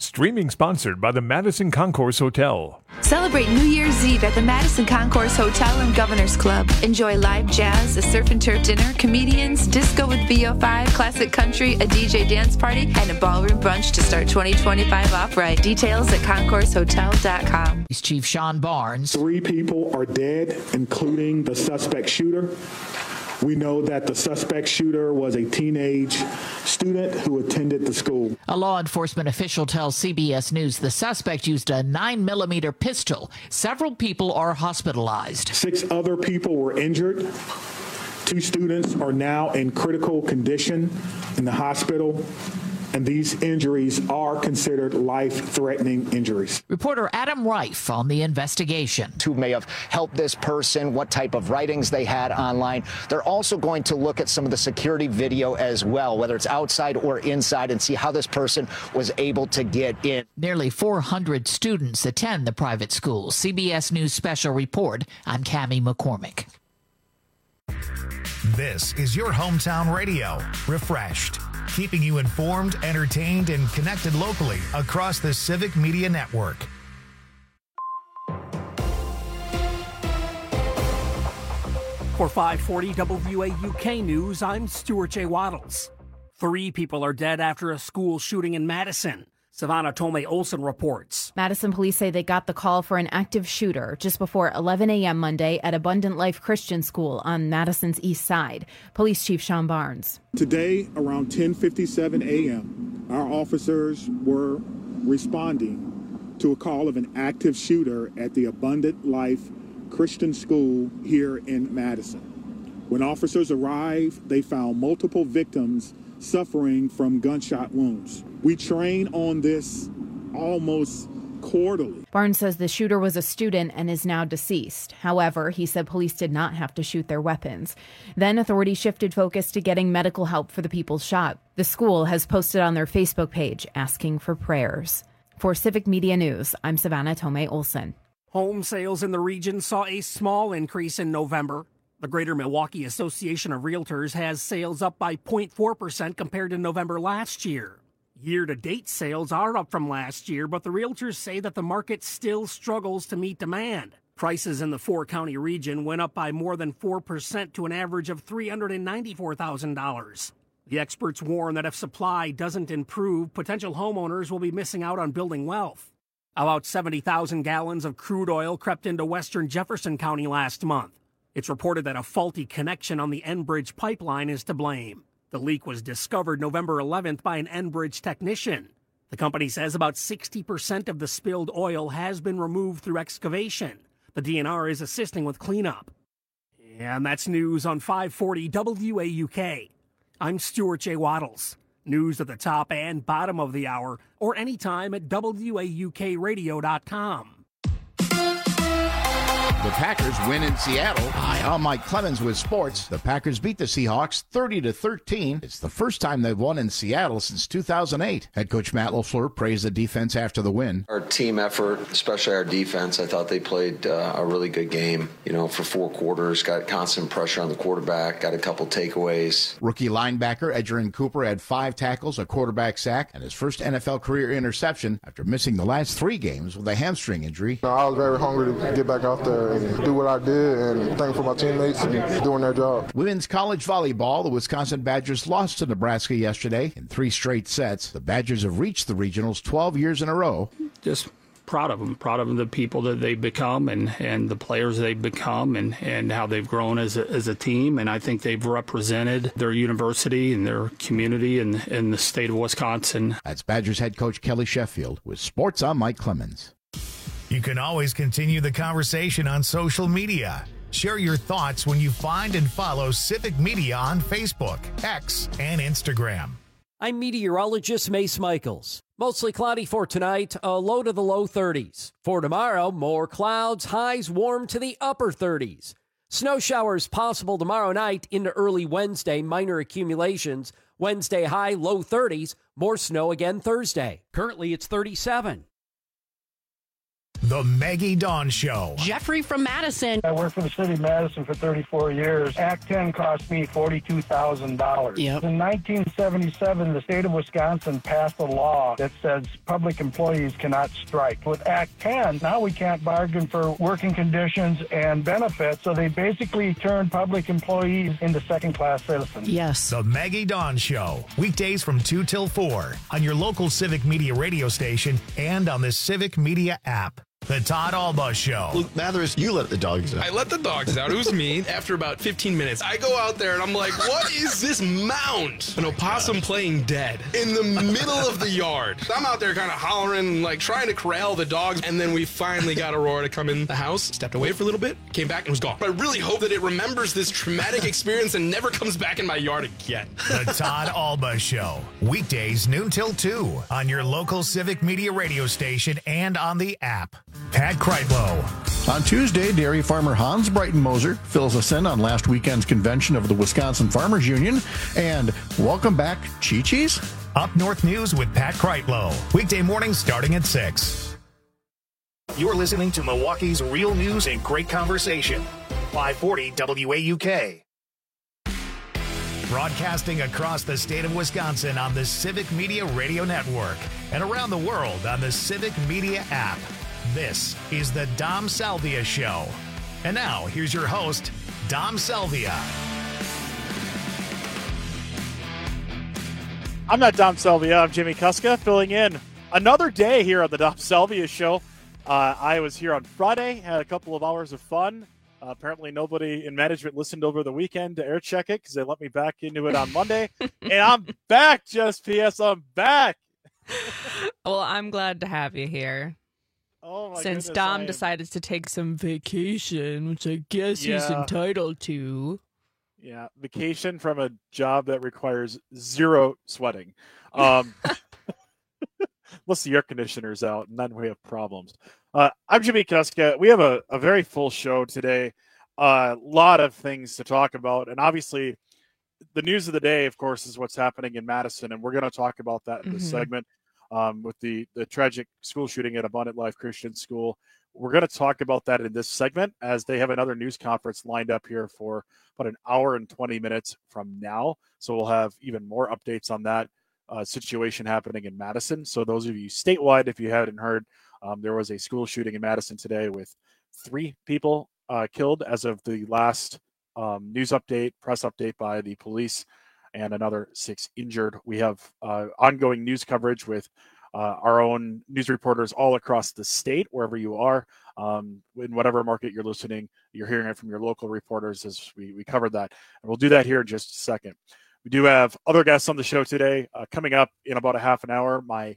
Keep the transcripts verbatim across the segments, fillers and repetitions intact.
Streaming sponsored by the Madison Concourse Hotel. Celebrate New Year's Eve at the Madison Concourse Hotel and Governor's Club. Enjoy live jazz, a surf and turf dinner, comedians, disco with V O five, classic country, a D J dance party, and a ballroom brunch to start twenty twenty-five off right. Details at concourse hotel dot com. Chief Sean Barnes. Three people are dead, including the suspect shooter. We know that the suspect shooter was a teenage student who attended the school. A law enforcement official tells C B S News the suspect used a nine millimeter pistol. Several people are hospitalized. Six other people were injured. Two students are now in critical condition in the hospital, and these injuries are considered life-threatening injuries. Reporter Adam Reif on the investigation. Who may have helped this person, what type of writings they had online. They're also going to look at some of the security video as well, whether it's outside or inside, and see how this person was able to get in. Nearly four hundred students attend the private school. C B S News Special Report. I'm Cammie McCormick. This is your hometown radio, Refreshed, keeping you informed, entertained, and connected locally across the Civic Media Network. For five forty W A U K News, I'm Stuart J. Waddles. Three people are dead after a school shooting in Madison. Savannah Tomei Olson reports. Madison police say they got the call for an active shooter just before eleven a.m. Monday at Abundant Life Christian School on Madison's east side. Police Chief Sean Barnes. Today, around ten fifty-seven a.m., our officers were responding to a call of an active shooter at the Abundant Life Christian School here in Madison. When officers arrived, they found multiple victims suffering from gunshot wounds. We train on this almost quarterly. Barnes says the shooter was a student and is now deceased. However, he said police did not have to shoot their weapons. Then authorities shifted focus to getting medical help for the people shot. The school has posted on their Facebook page asking for prayers. For Civic Media News, I'm Savannah Tomei Olson. Home sales in the region saw a small increase in November. The Greater Milwaukee Association of Realtors has sales up by zero point four percent compared to November last year. Year-to-date sales are up from last year, but the realtors say that the market still struggles to meet demand. Prices in the four-county region went up by more than four percent to an average of three hundred ninety-four thousand dollars. The experts warn that if supply doesn't improve, potential homeowners will be missing out on building wealth. About seventy thousand gallons of crude oil crept into western Jefferson County last month. It's reported that a faulty connection on the Enbridge pipeline is to blame. The leak was discovered November eleventh by an Enbridge technician. The company says about sixty percent of the spilled oil has been removed through excavation. The D N R is assisting with cleanup. And that's news on five forty W A U K. I'm Stuart J. Waddles. News at the top and bottom of the hour, or anytime at W A U K radio dot com. The Packers win in Seattle. Hi, I'm Mike Clemens with sports. The Packers beat the Seahawks thirty to thirteen. It's the first time they've won in Seattle since two thousand eight. Head coach Matt LaFleur praised the defense after the win. Our team effort, especially our defense, I thought they played uh, a really good game. You know, for four quarters, got constant pressure on the quarterback, got a couple takeaways. Rookie linebacker Edgerrin Cooper had five tackles, a quarterback sack, and his first N F L career interception after missing the last three games with a hamstring injury. I was very hungry to get back out there and do what I did, and thank for my teammates and doing their job. Women's college volleyball, the Wisconsin Badgers lost to Nebraska yesterday in three straight sets. The Badgers have reached the regionals twelve years in a row. Just proud of them, proud of the people that they've become and, and the players they've become and, and how they've grown as a, as a team. And I think they've represented their university and their community and, and the state of Wisconsin. That's Badgers head coach Kelly Sheffield. With sports, I'm Mike Clemens. You can always continue the conversation on social media. Share your thoughts when you find and follow Civic Media on Facebook, X, and Instagram. I'm meteorologist Mace Michaels. Mostly cloudy for tonight, a low to the low thirties. For tomorrow, more clouds, highs warm to the upper thirties. Snow showers possible tomorrow night into early Wednesday, minor accumulations. Wednesday high, low thirties. More snow again Thursday. Currently, it's thirty-seven. The Maggie Dawn Show. Jeffrey from Madison. I worked for the city of Madison for thirty-four years. Act ten cost me forty-two thousand dollars. Yep. In nineteen seventy-seven, the state of Wisconsin passed a law that says public employees cannot strike. With Act ten, now we can't bargain for working conditions and benefits, so they basically turned public employees into second-class citizens. Yes. The Maggie Dawn Show. Weekdays from two till four on your local Civic Media radio station and on the Civic Media app. The Todd Alba Show. Luke Mathers, you let the dogs out. I let the dogs out. It was me. After about fifteen minutes, I go out there and I'm like, what is this mound? An opossum playing dead in the middle of the yard. I'm out there kind of hollering, like trying to corral the dogs. And then we finally got Aurora to come in the house, stepped away for a little bit, came back and was gone. But I really hope that it remembers this traumatic experience and never comes back in my yard again. The Todd Alba Show. Weekdays noon till two on your local Civic Media radio station and on the app. Pat Kreitlow. On Tuesday, dairy farmer Hans Breitenmoser fills us in on last weekend's convention of the Wisconsin Farmers Union. And welcome back, Chi-Chi's. Up North News with Pat Kreitlow. Weekday mornings starting at six. You're listening to Milwaukee's real news and great conversation. five forty W A U K. Broadcasting across the state of Wisconsin on the Civic Media Radio Network and around the world on the Civic Media app. This is the Dom Salvia Show. And now, here's your host, Dom Salvia. I'm not Dom Salvia. I'm Jimmy Kuska, filling in another day here on the Dom Salvia Show. Uh, I was here on Friday, had a couple of hours of fun. Uh, apparently nobody in management listened over the weekend to air check it because they let me back into it on Monday. And I'm back, Just P S. I'm back. Well, I'm glad to have you here. Oh my Since goodness, Dom am... decided to take some vacation, which I guess yeah. he's entitled to. Yeah, vacation from a job that requires zero sweating. Um, unless the air conditioner's out, and then we have problems. Uh, I'm Jimmy Kuska. We have a, a very full show today. A uh, lot of things to talk about. And obviously, the news of the day, of course, is what's happening in Madison. And we're going to talk about that in this mm-hmm. segment. Um, with the, the tragic school shooting at Abundant Life Christian School. We're going to talk about that in this segment as they have another news conference lined up here for about an hour and twenty minutes from now. So we'll have even more updates on that uh, situation happening in Madison. So those of you statewide, if you hadn't heard, um, there was a school shooting in Madison today with three people uh, killed as of the last um, news update, press update by the police, and another six injured. We have uh, ongoing news coverage with uh, our own news reporters all across the state, wherever you are, um, in whatever market you're listening. You're hearing it from your local reporters as we, we covered that. And we'll do that here in just a second. We do have other guests on the show today. Uh, coming up in about a half an hour, my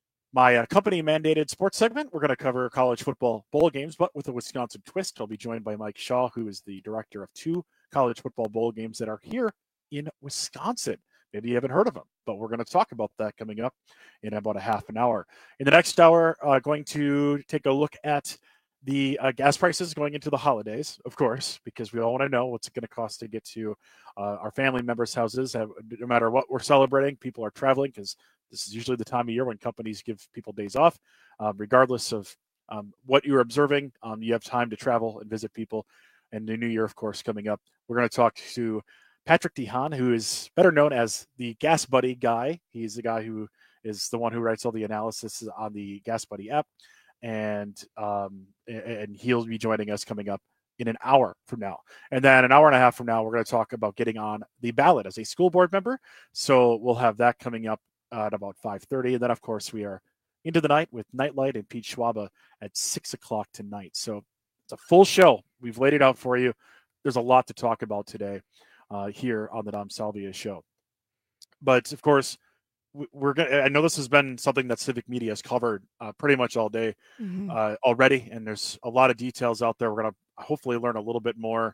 my uh, company-mandated sports segment. We're going to cover college football bowl games, but with a Wisconsin twist. I'll be joined by Mike Shaw, who is the director of two college football bowl games that are here in Wisconsin. Maybe you haven't heard of them, but we're going to talk about that coming up in about a half an hour. In the next hour, uh, going to take a look at the uh, gas prices going into the holidays, of course, because we all want to know what's it going to cost to get to uh, our family members' houses. Uh, no matter what we're celebrating, people are traveling because this is usually the time of year when companies give people days off. Um, regardless of um, what you're observing, um, you have time to travel and visit people. And the new year, of course, coming up. We're going to talk to Patrick DeHaan, who is better known as the Gas Buddy guy. He's the guy who is the one who writes all the analysis on the Gas Buddy app. And um, and he'll be joining us coming up in an hour from now. And then an hour and a half from now, we're going to talk about getting on the ballot as a school board member. So we'll have that coming up at about five thirty. And then, of course, we are into the night with Nightlight and Pete Schwaba at six o'clock tonight. So it's a full show. We've laid it out for you. There's a lot to talk about today uh, here on the Dom Salvia Show. But, of course, we're going I know this has been something that Civic Media has covered uh, pretty much all day mm-hmm. uh, already, and there's a lot of details out there. We're going to hopefully learn a little bit more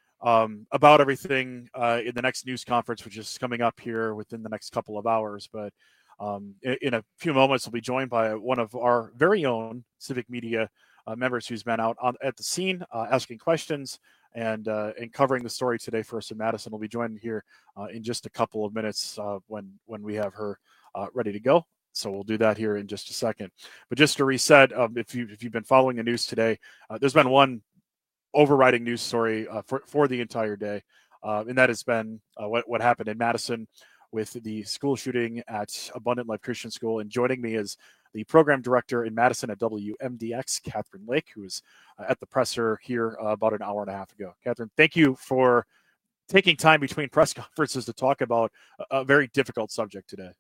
um, about everything uh, in the next news conference, which is coming up here within the next couple of hours. But um, in, in a few moments, we'll be joined by one of our very own Civic Media uh, members who's been out on, at the scene uh, asking questions and uh, and covering the story today for us in Madison. We'll be joined here uh, in just a couple of minutes uh, when when we have her uh, ready to go. So we'll do that here in just a second. But just to reset, um, if, you, if you've been following the news today, uh, there's been one overriding news story uh, for, for the entire day, uh, and that has been uh, what, what happened in Madison with the school shooting at Abundant Life Christian School. And joining me is the program director in Madison at W M D X, Catherine Lake, who was uh, at the presser here uh, about an hour and a half ago. Catherine, thank you for taking time between press conferences to talk about a, a very difficult subject today.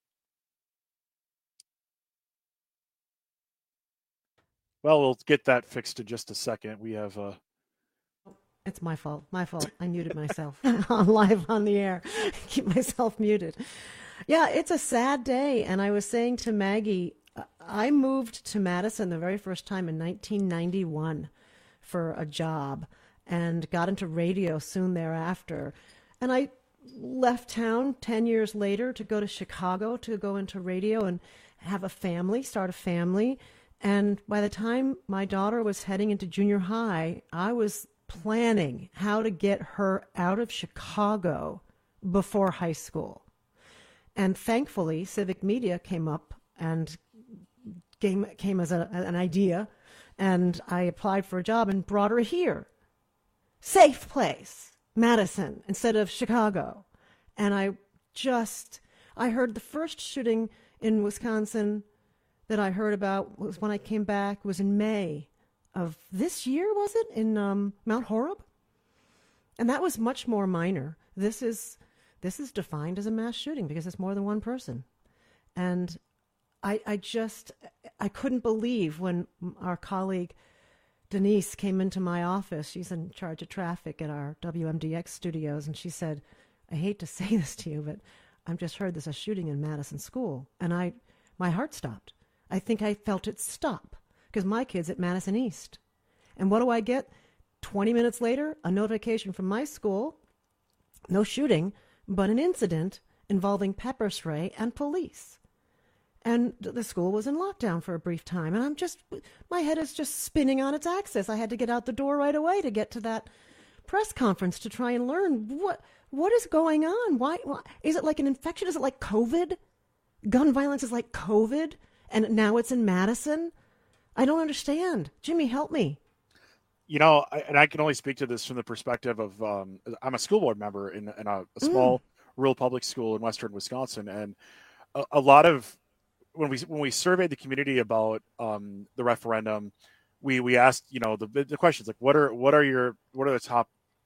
Well, we'll get that fixed in just a second. We have uh It's my fault. My fault. I muted myself on live on the air. Keep myself muted. Yeah, it's a sad day. And I was saying to Maggie, I moved to Madison the very first time in nineteen ninety-one for a job and got into radio soon thereafter. And I left town ten years later to go to Chicago to go into radio and have a family, start a family. And by the time my daughter was heading into junior high, I was planning how to get her out of Chicago before high school. And thankfully, Civic Media came up and came, came as a, an idea, and I applied for a job and brought her here. Safe place, Madison, instead of Chicago. And I just, I heard the first shooting in Wisconsin that I heard about was when I came back, was in May of this year, was it, in um, Mount Horeb? And that was much more minor. This is this is defined as a mass shooting because it's more than one person. And I, I just, I couldn't believe when our colleague Denise came into my office. She's in charge of traffic at our W M D X studios, and she said, I hate to say this to you, but I've just heard there's a shooting in Madison School. And I, my heart stopped. I think I felt it stop because my kid's at Madison East. And what do I get? twenty minutes later, a notification from my school, no shooting, but an incident involving pepper spray and police. And the school was in lockdown for a brief time. And I'm just, my head is just spinning on its axis. I had to get out the door right away to get to that press conference to try and learn what what is going on. Why, why is it like an infection? Is it like COVID? Gun violence is like COVID? And now it's in Madison? I don't understand. Jimmy, help me. You know, I, and I can only speak to this from the perspective of um, I'm a school board member in, in a, a small mm. rural public school in western Wisconsin, and a, a lot of when we when we surveyed the community about um, the referendum, we we asked you know the the questions like what are what are your what are the top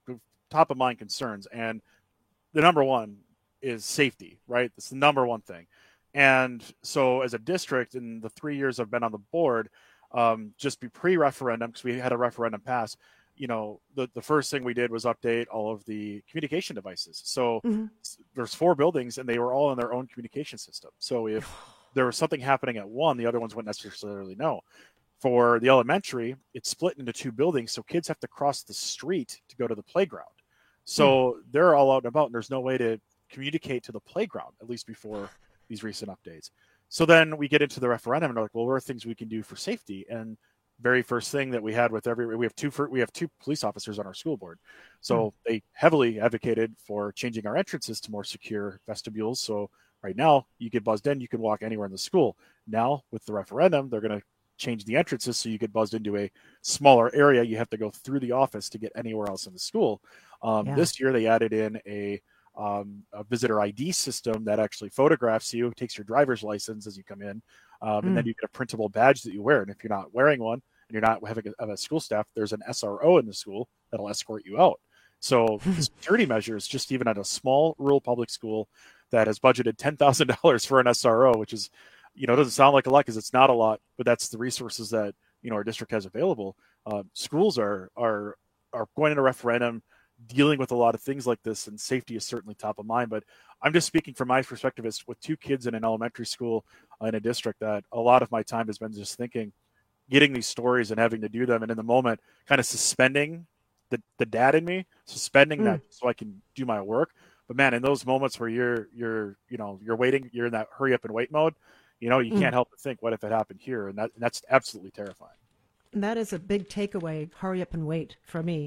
top of mind concerns, and the number one is safety, right? It's the number one thing. And so as a district, in the three years I've been on the board, um, just be pre-referendum, because we had a referendum pass, you know, the, the first thing we did was update all of the communication devices. So mm-hmm. there's four buildings, and they were all in their own communication system. So if there was something happening at one, the other ones wouldn't necessarily know. For the elementary, it's split into two buildings, so kids have to cross the street to go to the playground. So mm. they're all out and about, and there's no way to communicate to the playground, at least before these recent updates. So then we get into the referendum and we're like, well, what are things we can do for safety? And very first thing that we had with every, we have two, we have two police officers on our school board. So mm. they heavily advocated for changing our entrances to more secure vestibules. So right now you get buzzed in, you can walk anywhere in the school. Now with the referendum, they're going to change the entrances so you get buzzed into a smaller area. You have to go through the office to get anywhere else in the school. Um, yeah. This year they added in a Um, a visitor I D system that actually photographs you, takes your driver's license as you come in, um, mm. and then you get a printable badge that you wear. And if you're not wearing one and you're not having a, a school staff, there's an S R O in the school that'll escort you out. So security measures, just even at a small rural public school that has budgeted ten thousand dollars for an S R O, which is, you know, doesn't sound like a lot because it's not a lot, but that's the resources that, you know, our district has available. Uh, schools are, are, are going into referendum, dealing with a lot of things like this, and safety is certainly top of mind. But I'm just speaking from my perspective as with two kids in an elementary school uh, in a district, that a lot of my time has been just thinking, getting these stories and having to do them. And in the moment, kind of suspending the, the dad in me, suspending mm. that so I can do my work. But man, in those moments where you're, you're, you know, you're waiting, you're in that hurry up and wait mode, you know, you mm. can't help but think, what if it happened here? And that, and that's absolutely terrifying. And that is a big takeaway, hurry up and wait for me.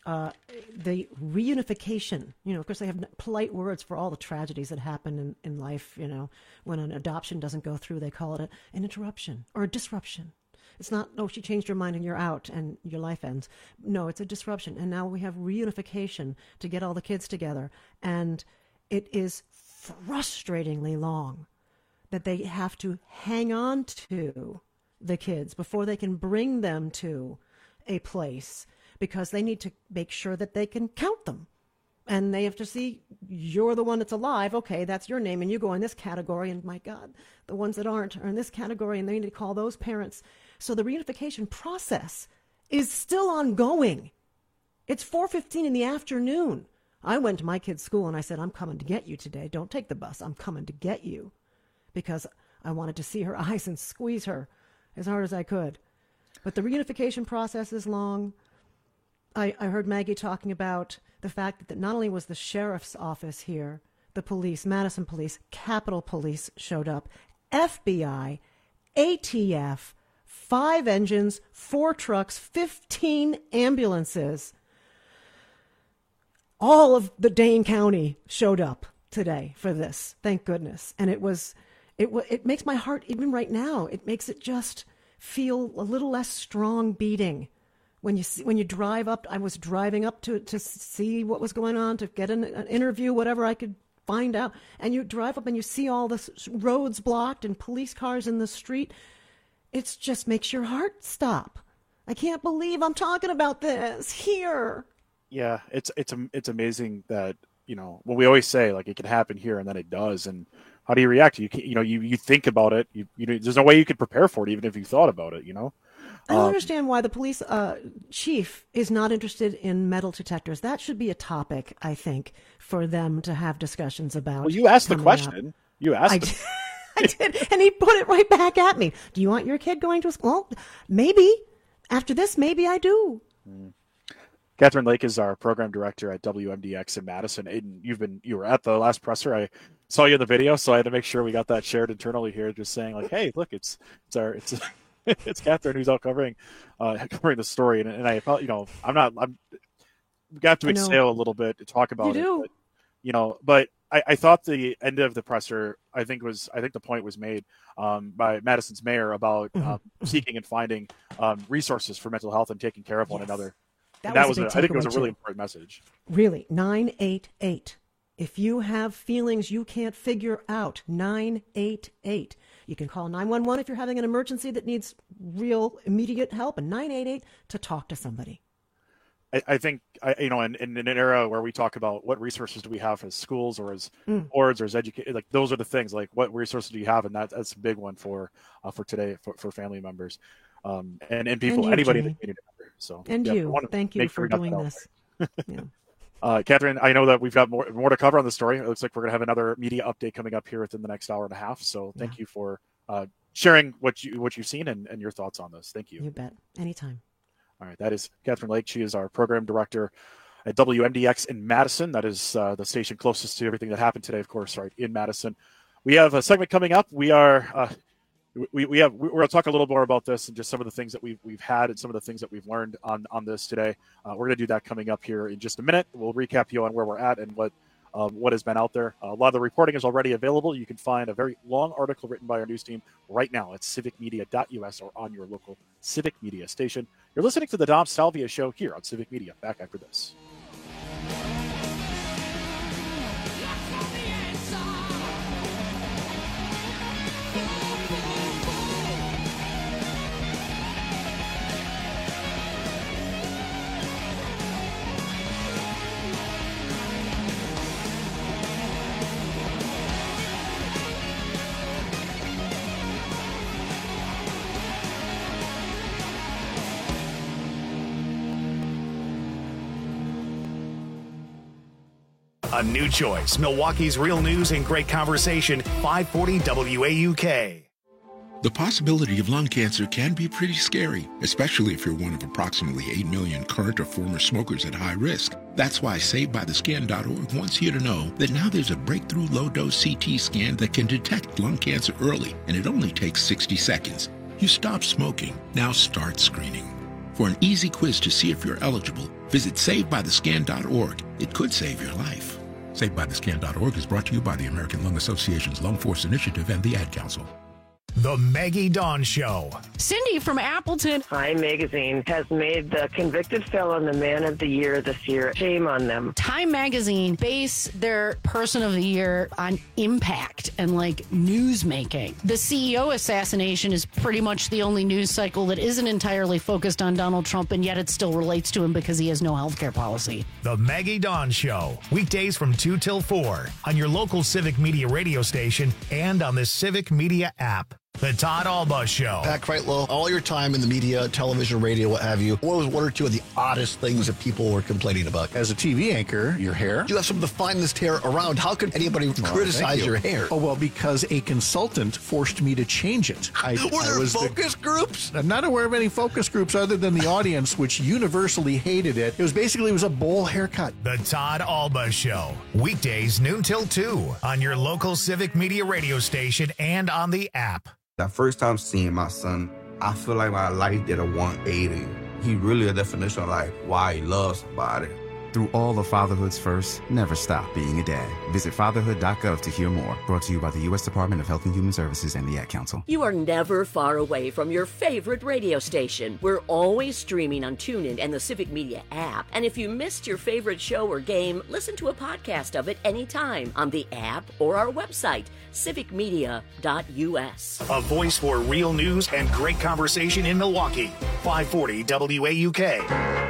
uh, the reunification. You know, of course, they have polite words for all the tragedies that happen in, in life. You know, when an adoption doesn't go through, they call it a, an interruption or a disruption. It's not, oh, she changed her mind and you're out and your life ends. No, it's a disruption. And now we have reunification to get all the kids together. And it is frustratingly long that they have to hang on to the kids before they can bring them to a place, because they need to make sure that they can count them. And they have to see, you're the one that's alive. Okay, that's your name. And you go in this category. And my God, the ones that aren't are in this category. And they need to call those parents. So the reunification process is still ongoing. It's four fifteen in the afternoon. I went to my kid's school and I said, I'm coming to get you today. Don't take the bus. I'm coming to get you. Because I wanted to see her eyes and squeeze her as hard as I could. But the reunification process is long. I, I heard Maggie talking about the fact that not only was the sheriff's office here, the police, Madison Police, Capitol Police showed up, F B I, A T F, five engines, four trucks, fifteen ambulances. All of the Dane County showed up today for this. Thank goodness. And it was, it it makes my heart, even right now, it makes it just feel a little less strong beating. When you see, when you drive up, I was driving up to to see what was going on, to get an, an interview, whatever I could find out. And you drive up and you see all the roads blocked and police cars in the street. It just makes your heart stop. I can't believe I'm talking about this here. Yeah, it's it's it's amazing that, you know, well, we always say, like, it can happen here, and then it does. And how do you react? You can, you know, you, you think about it. You you know, there's no way you could prepare for it, even if you thought about it. You know. I don't um, understand why the police uh, chief is not interested in metal detectors. That should be a topic, I think, for them to have discussions about. Well, you asked the question. Up. You asked. I the... did, I did, and he put it right back at me. Do you want your kid going to a school? Well, maybe. After this, maybe I do. Mm. Catherine Lake is our program director at W M D X in Madison. Aiden, you've been you were at the last presser. I saw you in the video, so I had to make sure we got that shared internally here, just saying, like, hey, look, it's it's our it's. It's Catherine who's out covering, uh, covering the story, and, and I felt, you know, I'm not, I'm, we got to exhale a little bit to talk about you it, do. But, you know, but I, I thought the end of the presser, I think was, I think the point was made um, by Madison's mayor about Mm-hmm. um, seeking and finding um, resources for mental health and taking care of one Yes. another. That and that was was, a a, big I think it was a takeaway, really too. important message. Really, nine eight eight. If you have feelings you can't figure out, nine eight eight. You can call nine one one if you're having an emergency that needs real immediate help, and nine eight eight to talk to somebody. I, I think, I, you know, in, in an era where we talk about what resources do we have as schools or as Mm. boards or as educators, like those are the things, like what resources do you have? And that, that's a big one for uh, for today, for, for family members um, and, and people, And you, anybody in the Jimmy. community member. So, And yeah, I you, wanna thank you make for sure we got doing that out this. Yeah. Uh, Catherine, I know that we've got more more to cover on the story. It looks like we're going to have another media update coming up here within the next hour and a half. So thank Yeah. you for uh, sharing what you what you've seen and, and your thoughts on this. Thank you. You bet. Anytime. All right, that is Catherine Lake. She is our program director at W M D X in Madison. That is uh, the station closest to everything that happened today, of course, right in Madison. We have a segment coming up. We are uh, we we have we're going to talk a little more about this and just some of the things that we've we've had and some of the things that we've learned on on this today. Uh, we're going to do that coming up here in just a minute. We'll recap you on where we're at and what. Um, what has been out there. Uh, a lot of the reporting is already available. You can find a very long article written by our news team right now at civic media dot U S or on your local Civic Media station. You're listening to the Dom Salvia Show here on Civic Media. Back after this. A new choice. Milwaukee's Real News and Great Conversation, five forty W A U K. The possibility of lung cancer can be pretty scary, especially if you're one of approximately eight million current or former smokers at high risk. That's why Saved By The Scan dot org wants you to know that now there's a breakthrough low-dose C T scan that can detect lung cancer early, and it only takes sixty seconds. You stop smoking. Now start screening. For an easy quiz to see if you're eligible, visit save by the scan dot org. It could save your life. Save by the scan dot org is brought to you by the American Lung Association's Lung Force Initiative and the Ad Council. The Maggie Dawn Show. Cindy from Appleton. Time Magazine has made the convicted felon the man of the year this year. Shame on them. Time Magazine base their person of the year on impact and like news making. The C E O assassination is pretty much the only news cycle that isn't entirely focused on Donald Trump, and yet it still relates to him because he has no health care policy. The Maggie Dawn Show. Weekdays from two till four on your local Civic Media radio station and on the Civic Media app. The Todd Alba Show. Pat Kreitlow, all your time in the media, television, radio, what have you, what was one or two of the oddest things that people were complaining about? As a T V anchor, your hair. You have some of the finest hair around. How could anybody Oh, criticize you. your hair? Oh, well, because a consultant forced me to change it. I, Were there I was focus the, groups? I'm not aware of any focus groups other than the audience, which universally hated it. It was basically, it was a bowl haircut. The Todd Alba Show. Weekdays noon till two on your local Civic Media radio station and on the app. That first time seeing my son, I feel like my life did a one eighty. He really a definition of like why he loves somebody. Through all of fatherhood's first, never stop being a dad. Visit fatherhood dot gov to hear more. Brought to you by the U S Department of Health and Human Services and the Ad Council. You are never far away from your favorite radio station. We're always streaming on TuneIn and the Civic Media app. And if you missed your favorite show or game, listen to a podcast of it anytime on the app or our website, civic media dot u s. A voice for real news and great conversation in Milwaukee. five forty W A U K.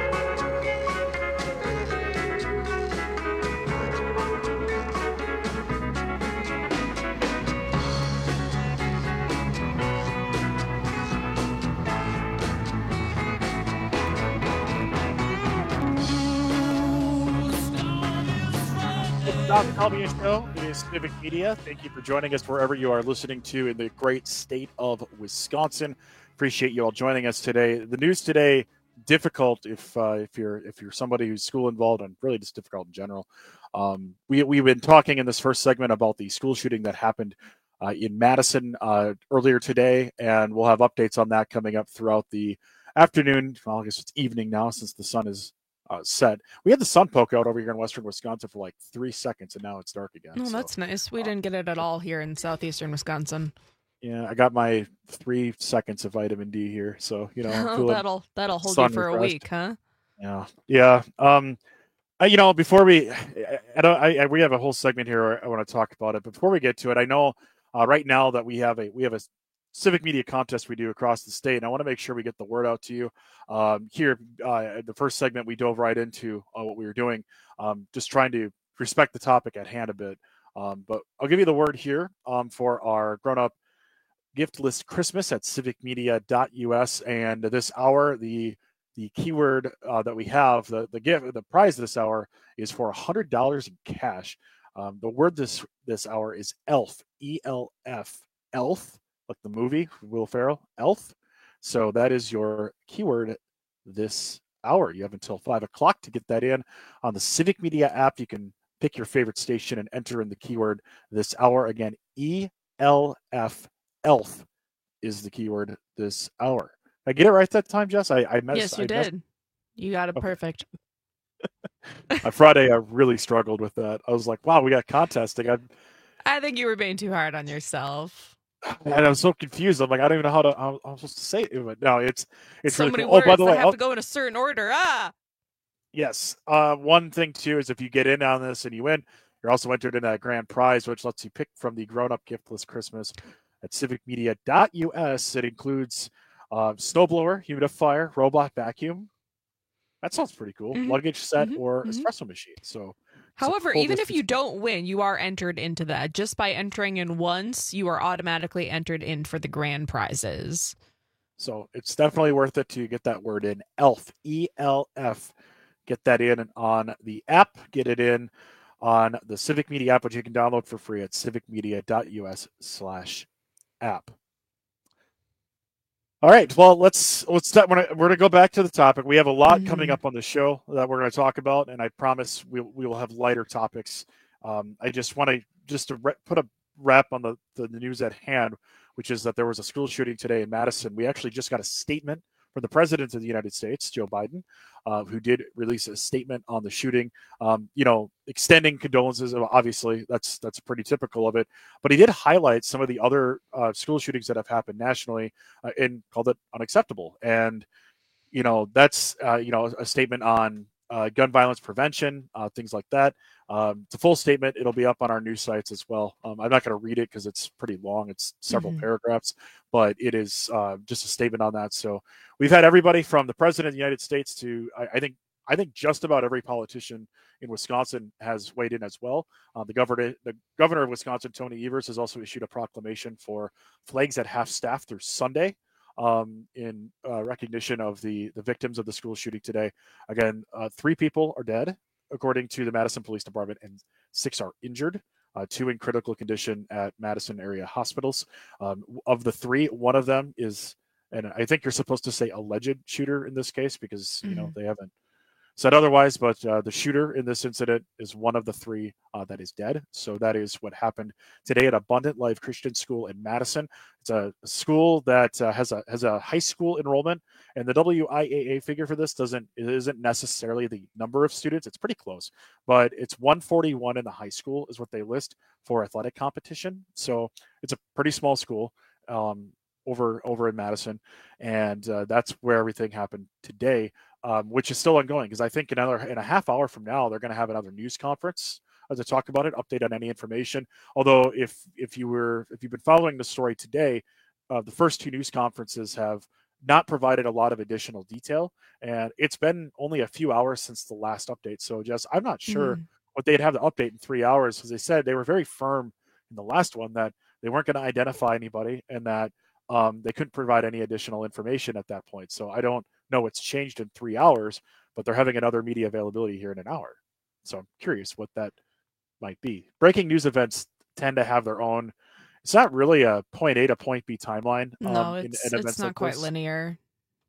Tom Salvia Show. It is Civic Media. Thank you for joining us wherever you are listening to in the great state of Wisconsin. Appreciate you all joining us today. The news today, difficult if uh, if you're if you're somebody who's school involved, and really just difficult in general. Um, we we've been talking in this first segment about the school shooting that happened uh, in Madison uh, earlier today, and we'll have updates on that coming up throughout the afternoon. Well, I guess it's evening now since the sun is Uh, set. We had the sun poke out over here in western Wisconsin for like three seconds, and now it's dark again. Oh, so, that's nice. We uh, didn't get it at all here in southeastern Wisconsin. Yeah, I got my three seconds of vitamin D here, so you know oh, that'll that'll hold you for refreshed. a week, huh? Yeah, yeah. Um, I, you know, before we, I don't, I, I we have a whole segment here where I want to talk about it. But before we get to it, I know uh, right now that we have a we have a Civic Media contest we do across the state, and I want to make sure we get the word out to you. Um, here, uh, the first segment, we dove right into uh, what we were doing, um, just trying to respect the topic at hand a bit. Um, but I'll give you the word here um, for our grown-up gift list Christmas at civic media dot u s. And this hour, the the keyword uh, that we have, the the gift, the prize this hour is for one hundred dollars in cash. Um, the word this this hour is ELF, E L F, ELF. Like the movie, Will Ferrell, Elf. So that is your keyword this hour. You have until five o'clock to get that in on the Civic Media app. You can pick your favorite station and enter in the keyword this hour. Again, E L F, ELF is the keyword this hour. Did I get it right that time, Jess? I, I messed, Yes, you I did. Messed... You got it okay. perfect. On Friday, I really struggled with that. I was like, wow, we got contesting. I, I think you were being too hard on yourself. And I'm so confused. I'm like, I don't even know how to. How I'm supposed to say it. But no, it's it's so really many cool. words Oh, by the way, that have I'll, to go in a certain order. Ah, yes. Uh, one thing too is if you get in on this and you win, you're also entered in a grand prize, which lets you pick from the grown-up gift list Christmas at civic media dot u s. It includes uh, snowblower, humidifier, robot vacuum. That sounds pretty cool. Mm-hmm. Luggage set mm-hmm. or mm-hmm. espresso machine. So. However, even if you don't win, you are entered into that. Just by entering in once, you are automatically entered in for the grand prizes. So it's definitely worth it to get that word in. ELF, E L F. Get that in on the app. Get it in on the Civic Media app, which you can download for free at civic media dot u s slash app. All right. Well, let's let's start. We're going to go back to the topic. We have a lot mm-hmm. coming up on the show that we're going to talk about, and I promise we we will have lighter topics. Um, I just want to just to re- put a wrap on the, the the news at hand, which is that there was a school shooting today in Madison. We actually just got a statement from the President of the United States, Joe Biden, uh, who did release a statement on the shooting, um, you know, extending condolences. Obviously, that's that's pretty typical of it. But he did highlight some of the other uh, school shootings that have happened nationally uh, and called it unacceptable. And, you know, that's, uh, you know, a statement on uh, gun violence prevention, uh, things like that. Um, it's a full statement. It'll be up on our news sites as well. Um, I'm not going to read it because it's pretty long. It's several mm-hmm. paragraphs, but it is uh, just a statement on that. So we've had everybody from the President of the United States to, I, I think, I think just about every politician in Wisconsin has weighed in as well. Uh, the governor, the governor of Wisconsin, Tony Evers, has also issued a proclamation for flags at half staff through Sunday. Um, in uh, recognition of the the victims of the school shooting today. Again, uh, three people are dead, according to the Madison Police Department, and six are injured, uh, two in critical condition at Madison area hospitals. Um, of the three, one of them is, and I think you're supposed to say alleged shooter in this case because, mm-hmm. you know, they haven't said otherwise, but uh, the shooter in this incident is one of the three uh, that is dead. So that is what happened today at Abundant Life Christian School in Madison. It's a school that uh, has a has a high school enrollment, and the W I A A figure for this doesn't it isn't necessarily the number of students. It's pretty close, but it's one forty-one in the high school is what they list for athletic competition. So it's a pretty small school um, over over in Madison, and uh, that's where everything happened today. Um, which is still ongoing because I think another in a half hour from now they're going to have another news conference uh, to talk about it, update on any information. Although if if you were if you've been following the story today, uh, the first two news conferences have not provided a lot of additional detail, and it's been only a few hours since the last update. So, Jess, I'm not sure mm. what they'd have to update in three hours because they said they were very firm in the last one that they weren't going to identify anybody and that um, they couldn't provide any additional information at that point. So I don't know it's changed in three hours, but they're having another media availability here in an hour. So I'm curious what that might be. Breaking news events tend to have their own. It's not really a point A to point B timeline. No, um, it's, in, in it's not like quite this. linear.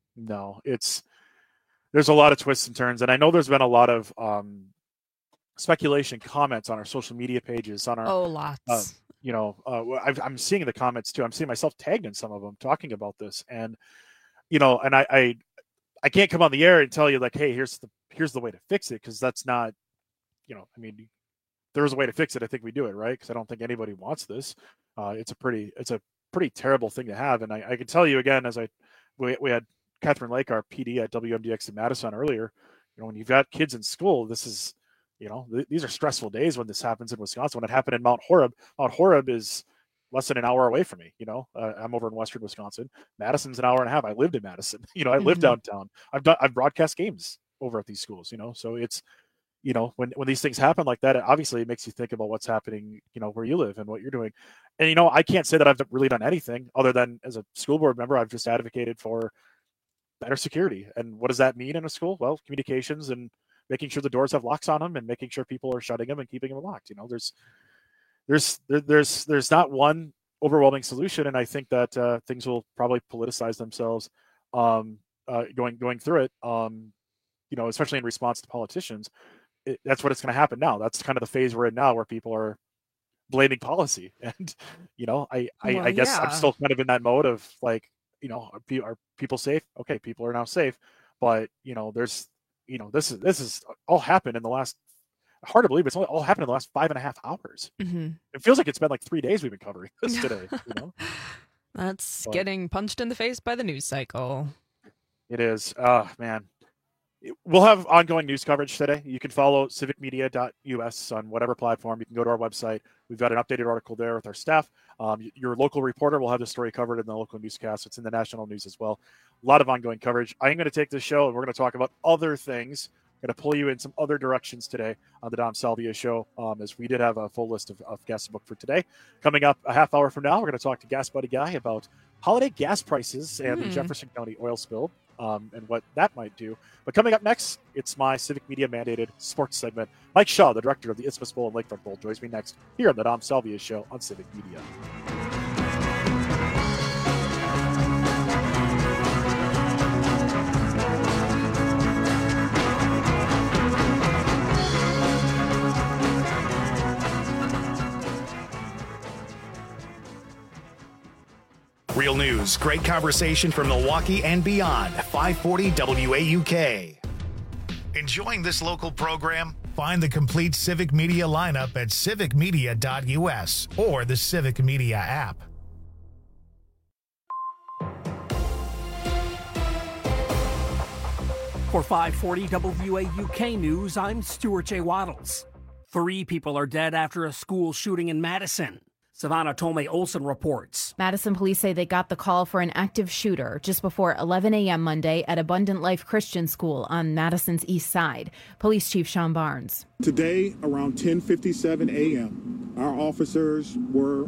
No, it's there's a lot of twists and turns, and I know there's been a lot of um, speculation comments on our social media pages. On our oh, lots. Uh, you know, uh, I've, I'm seeing the comments too. I'm seeing myself tagged in some of them talking about this, and you know, and I, I, I can't come on the air and tell you like, hey, here's the here's the way to fix it because that's not, you know, I mean, if there was a way to fix it, I think we do it right because I don't think anybody wants this. Uh, it's a pretty, it's a pretty terrible thing to have, and I, I can tell you again, as I, we, we had Catherine Lake, our P D at W M D X in Madison earlier. You know, when you've got kids in school, this is. You know, th- these are stressful days when this happens in Wisconsin. When it happened in Mount Horeb, Mount Horeb is less than an hour away from me. You know, uh, I'm over in Western Wisconsin. Madison's an hour and a half. I lived in Madison. You know, I live mm-hmm. downtown. I've done, I've broadcast games over at these schools. You know, so it's, you know, when when these things happen like that, it obviously it makes you think about what's happening. You know, where you live and what you're doing. And you know, I can't say that I've really done anything other than as a school board member, I've just advocated for better security. And what does that mean in a school? Well, communications and making sure the doors have locks on them and making sure people are shutting them and keeping them locked. You know, there's, there's, there, there's, there's not one overwhelming solution. And I think that uh, things will probably politicize themselves um, uh, going, going through it, um, you know, especially in response to politicians. It, that's what it's going to happen now. That's kind of the phase we're in now where people are blaming policy. And, you know, I, I, well, I guess yeah. I'm still kind of in that mode of like, you know, are, are people safe? Okay. People are now safe, but you know, there's, you know, this is this is all happened in the last. Hard to believe it's only all happened in the last five and a half hours. Mm-hmm. It feels like it's been like three days we've been covering this today. You know, that's but, getting punched in the face by the news cycle. It is. Oh man, we'll have ongoing news coverage today. You can follow civic media dot U S on whatever platform. You can go to our website. We've got an updated article there with our staff. Um, your local reporter will have the story covered in the local newscast. It's in the national news as well. A lot of ongoing coverage. I'm going to take this show and we're going to talk about other things. I'm going to pull you in some other directions today on the Dom Salvia show, um, as we did have a full list of, of guests booked for today. Coming up a half hour from now, we're going to talk to Gas Buddy Guy about holiday gas prices and mm. the Jefferson County oil spill um, and what that might do. But coming up next, it's my Civic Media mandated sports segment. Mike Shaw, the director of the Isthmus Bowl and Lakefront Bowl, joins me next here on the Dom Salvia show on Civic Media. Real news, great conversation from Milwaukee and beyond. five forty W A U K. Enjoying this local program? Find the complete Civic Media lineup at civic media dot U S or the Civic Media app. For five forty W A U K News, I'm Stuart J. Waddles. Three people are dead after a school shooting in Madison. Savannah Tomei Olsen reports. Madison police say they got the call for an active shooter just before eleven a.m. Monday at Abundant Life Christian School on Madison's east side. Police Chief Sean Barnes. Today, around ten fifty-seven a.m., our officers were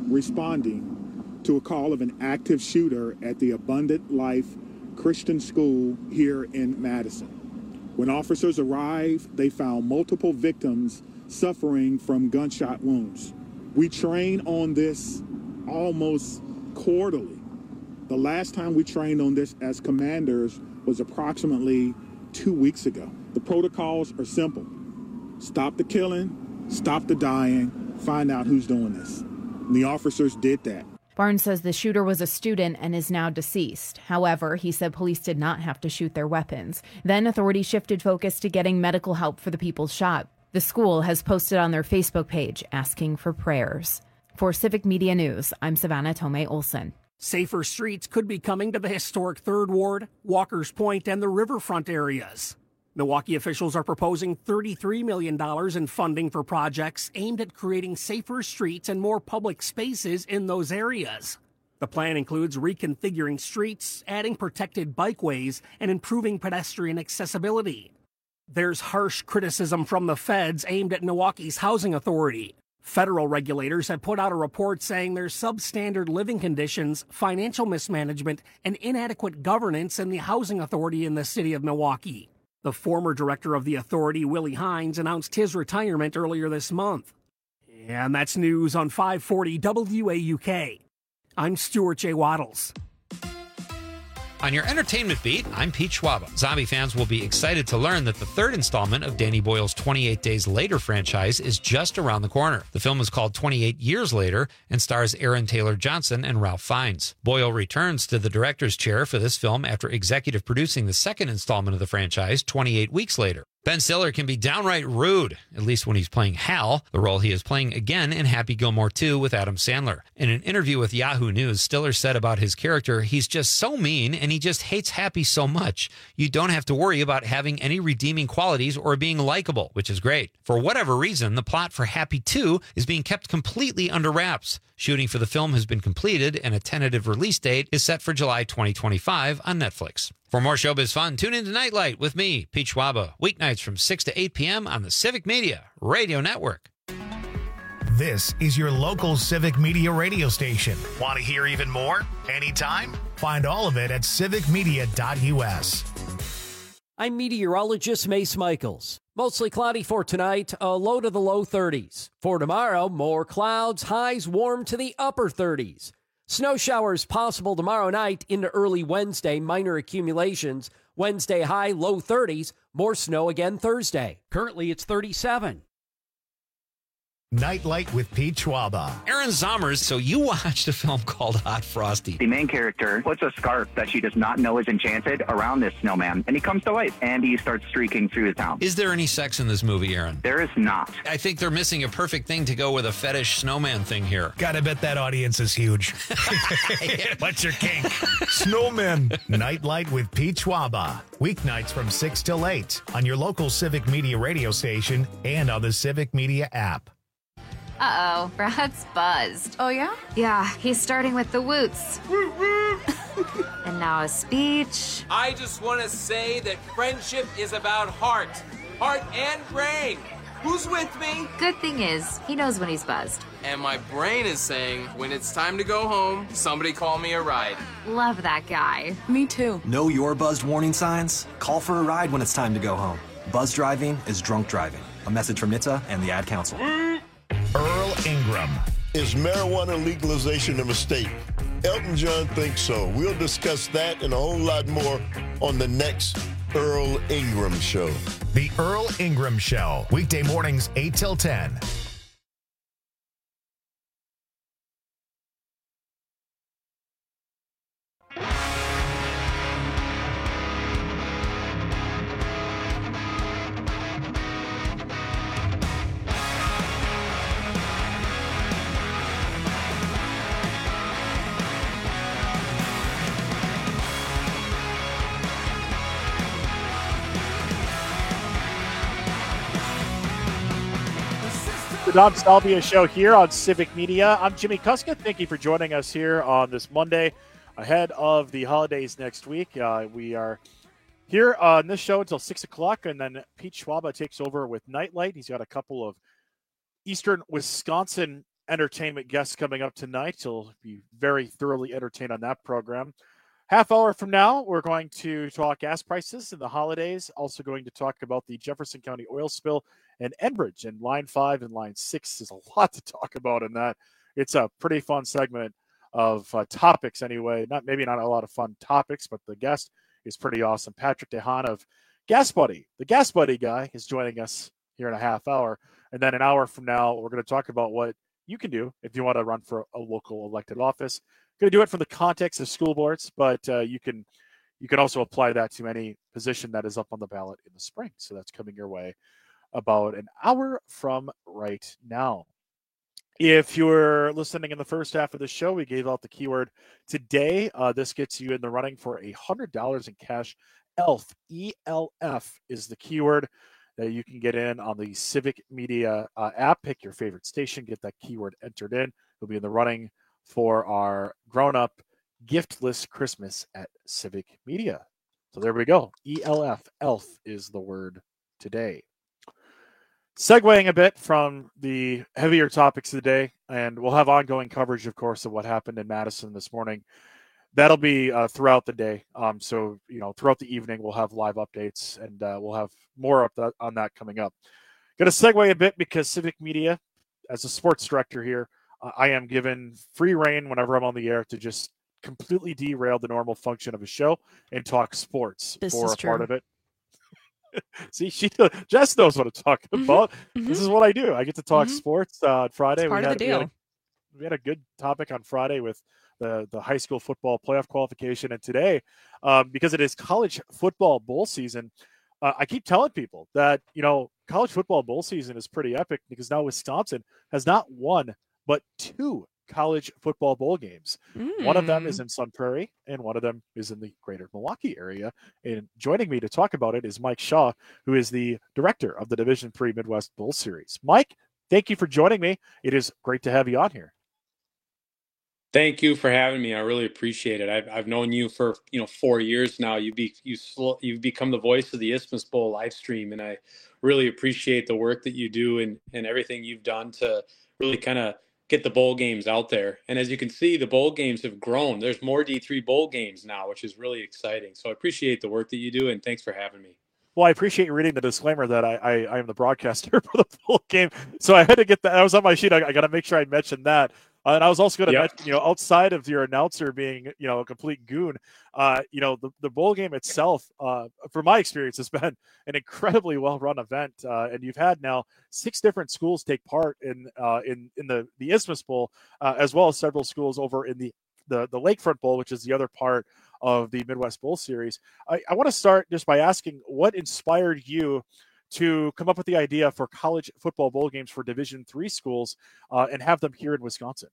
responding to a call of an active shooter at the Abundant Life Christian School here in Madison. When officers arrived, they found multiple victims suffering from gunshot wounds. We train on this almost quarterly. The last time we trained on this as commanders was approximately two weeks ago. The protocols are simple. Stop the killing, stop the dying, find out who's doing this. And the officers did that. Barnes says the shooter was a student and is now deceased. However, he said police did not have to shoot their weapons. Then authorities shifted focus to getting medical help for the people shot. The school has posted on their Facebook page asking for prayers. For Civic Media News, I'm Savannah Tomei Olsen. Safer streets could be coming to the historic Third Ward, Walker's Point, and the riverfront areas. Milwaukee officials are proposing thirty-three million dollars in funding for projects aimed at creating safer streets and more public spaces in those areas. The plan includes reconfiguring streets, adding protected bikeways, and improving pedestrian accessibility. There's harsh criticism from the feds aimed at Milwaukee's housing authority. Federal regulators have put out a report saying there's substandard living conditions, financial mismanagement, and inadequate governance in the housing authority in the city of Milwaukee. The former director of the authority, Willie Hines, announced his retirement earlier this month. And that's news on five forty W A U K. I'm Stuart J. Waddles. On your entertainment beat, I'm Pete Schwaba. Zombie fans will be excited to learn that the third installment of Danny Boyle's twenty-eight Days Later franchise is just around the corner. The film is called twenty-eight Years Later and stars Aaron Taylor Johnson and Ralph Fiennes. Boyle returns to the director's chair for this film after executive producing the second installment of the franchise, twenty-eight Weeks Later. Ben Stiller can be downright rude, at least when he's playing Hal, the role he is playing again in Happy Gilmore two with Adam Sandler. In an interview with Yahoo News, Stiller said about his character, he's just so mean and he just hates Happy so much. You don't have to worry about having any redeeming qualities or being likable, which is great. For whatever reason, the plot for Happy two is being kept completely under wraps. Shooting for the film has been completed and a tentative release date is set for July twenty twenty-five on Netflix. For more showbiz fun, tune in to Nightlight with me, Pete Schwaba, weeknights from six to eight p.m. on the Civic Media Radio Network. This is your local Civic Media radio station. Want to hear even more? Anytime? Find all of it at civic media dot U S. I'm meteorologist Mace Michaels. Mostly cloudy for tonight, a low to the low thirties. For tomorrow, more clouds, highs warm to the upper thirties. Snow showers possible tomorrow night into early Wednesday, minor accumulations. Wednesday high, low thirties. More snow again Thursday. Currently, it's thirty-seven. Nightlight with Pete Schwaba. Aaron Zommers, so you watched a film called Hot Frosty. The main character puts a scarf that she does not know is enchanted around this snowman, and he comes to life, and he starts streaking through the town. Is there any sex in this movie, Aaron? There is not. I think they're missing a perfect thing to go with a fetish snowman thing here. Gotta bet that audience is huge. What's your kink? Snowmen. Nightlight with Pete Schwaba. Weeknights from six till eight on your local Civic Media radio station and on the Civic Media app. Uh-oh, Brad's buzzed. Oh, yeah? Yeah, he's starting with the woots. And now a speech. I just want to say that friendship is about heart. Heart and brain. Who's with me? Good thing is, he knows when he's buzzed. And my brain is saying, when it's time to go home, somebody call me a ride. Love that guy. Me too. Know your buzzed warning signs? Call for a ride when it's time to go home. Buzz driving is drunk driving. A message from N H T S A and the Ad Council. Earl Ingram. Is marijuana legalization a mistake? Elton John thinks so. We'll discuss that and a whole lot more on the next Earl Ingram Show. The Earl Ingram Show. Weekday mornings, eight till ten. Dom Salvia Show here on Civic Media. I'm Jimmy Kuska. Thank you for joining us here on this Monday ahead of the holidays next week. Uh, we are here on this show until six o'clock, and then Pete Schwaba takes over with Nightlight. He's got a couple of Eastern Wisconsin entertainment guests coming up tonight. He'll be very thoroughly entertained on that program. Half hour from now, we're going to talk gas prices and the holidays. Also going to talk about the Jefferson County oil spill and Enbridge. And line five and line six is a lot to talk about in that. It's a pretty fun segment of uh, topics anyway. Not maybe not a lot of fun topics, but the guest is pretty awesome. Patrick DeHaan of Gas Buddy, the Gas Buddy guy, is joining us here in a half hour. And then an hour from now, we're going to talk about what you can do if you want to run for a local elected office. Going to do it from the context of school boards, but uh, you can you can also apply that to any position that is up on the ballot in the spring. So that's coming your way about an hour from right now. If you're listening in the first half of the show, we gave out the keyword today. Uh, this gets you in the running for one hundred dollars in cash. E L F, E L F is the keyword that you can get in on the Civic Media uh, app. Pick your favorite station, get that keyword entered in. You'll be in the running for our grown-up giftless Christmas at Civic Media. So there we go. E L F, E L F is the word today. Segueing a bit from the heavier topics of the day, and we'll have ongoing coverage, of course, of what happened in Madison this morning. That'll be uh, throughout the day. Um, so, you know, throughout the evening, we'll have live updates, and uh, we'll have more up that, on that coming up. Going to segue a bit because Civic Media, as a sports director here, uh, I am given free reign whenever I'm on the air to just completely derail the normal function of a show and talk sports This for is a true. part of it. See, she Jess knows what I'm talking Mhm, about. mhm. This is what I do. I get to talk Mhm. sports uh, on Friday. It's part we of had, the we had deal. a- We had a good topic on Friday with the, the high school football playoff qualification. And today, um, because it is college football bowl season, uh, I keep telling people that, you know, college football bowl season is pretty epic because now Wisconsin has not one, but two college football bowl games. One of them is Mm. in Sun Prairie, and one of them is in the greater Milwaukee area. And joining me to talk about it is Mike Shaw, who is the director of the Division three Midwest Bowl Series. Mike, thank you for joining me. It is great to have you on here. Thank you for having me. I really appreciate it. I've I've known you for you know four years now. You be you sl- you've become the voice of the Isthmus Bowl live stream, and I really appreciate the work that you do and and everything you've done to really kind of get the bowl games out there. And as you can see, the bowl games have grown. There's more D three bowl games now, which is really exciting. So I appreciate the work that you do, and thanks for having me. Well, I appreciate you reading the disclaimer that I, I, I am the broadcaster for the full game. So I had to get that. That was on my sheet. I, I got to make sure I mentioned that. Uh, and I was also going to Yep. mention, you know, outside of your announcer being, you know, a complete goon, uh, you know, the, the bowl game itself, uh, from my experience, has been an incredibly well-run event. Uh, and you've had now six different schools take part in uh, in in the the Isthmus Bowl, uh, as well as several schools over in the the the Lakefront Bowl, which is the other part of the Midwest Bowl Series. I, I want to start just by asking what inspired you to come up with the idea for college football bowl games for Division three schools uh, and have them here in Wisconsin.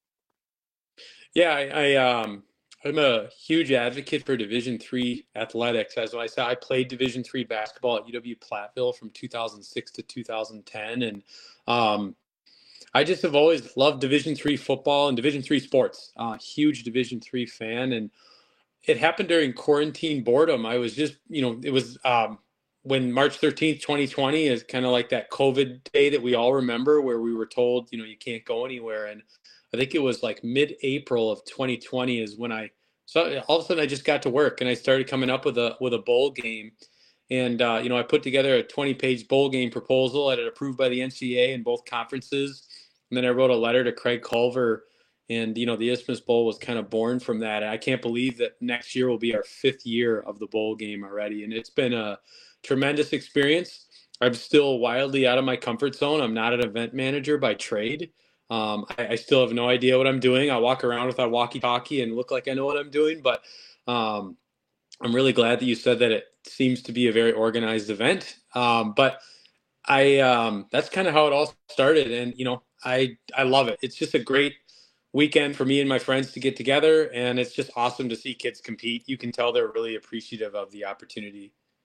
Yeah, I, I um I'm a huge advocate for Division three athletics. As I said, I played Division three basketball at U W Platteville from two thousand six to two thousand ten, and um, I just have always loved Division three football and Division three sports. Uh, huge Division three fan, and it happened during quarantine boredom. I was just, you know, it was um, when March thirteenth, twenty twenty is kind of like that COVID day that we all remember where we were told, you know, you can't go anywhere. And I think it was like mid-April of twenty twenty is when I, so all of a sudden I just got to work and I started coming up with a, with a bowl game. And, uh, you know, I put together a twenty page bowl game proposal. I had it approved by the N C A A in both conferences. And then I wrote a letter to Craig Culver. And, you know, the Isthmus Bowl was kind of born from that. And I can't believe that next year will be our fifth year of the bowl game already. And it's been a tremendous experience. I'm still wildly out of my comfort zone. I'm not an event manager by trade. Um, I, I still have no idea what I'm doing. I walk around with a walkie-talkie and look like I know what I'm doing. But um, I'm really glad that you said that it seems to be a very organized event. Um, but I um, that's kind of how it all started. And, you know, I I love it. It's just a great weekend for me and my friends to get together, and it's just awesome to see kids compete. You can tell they're really appreciative of the opportunity.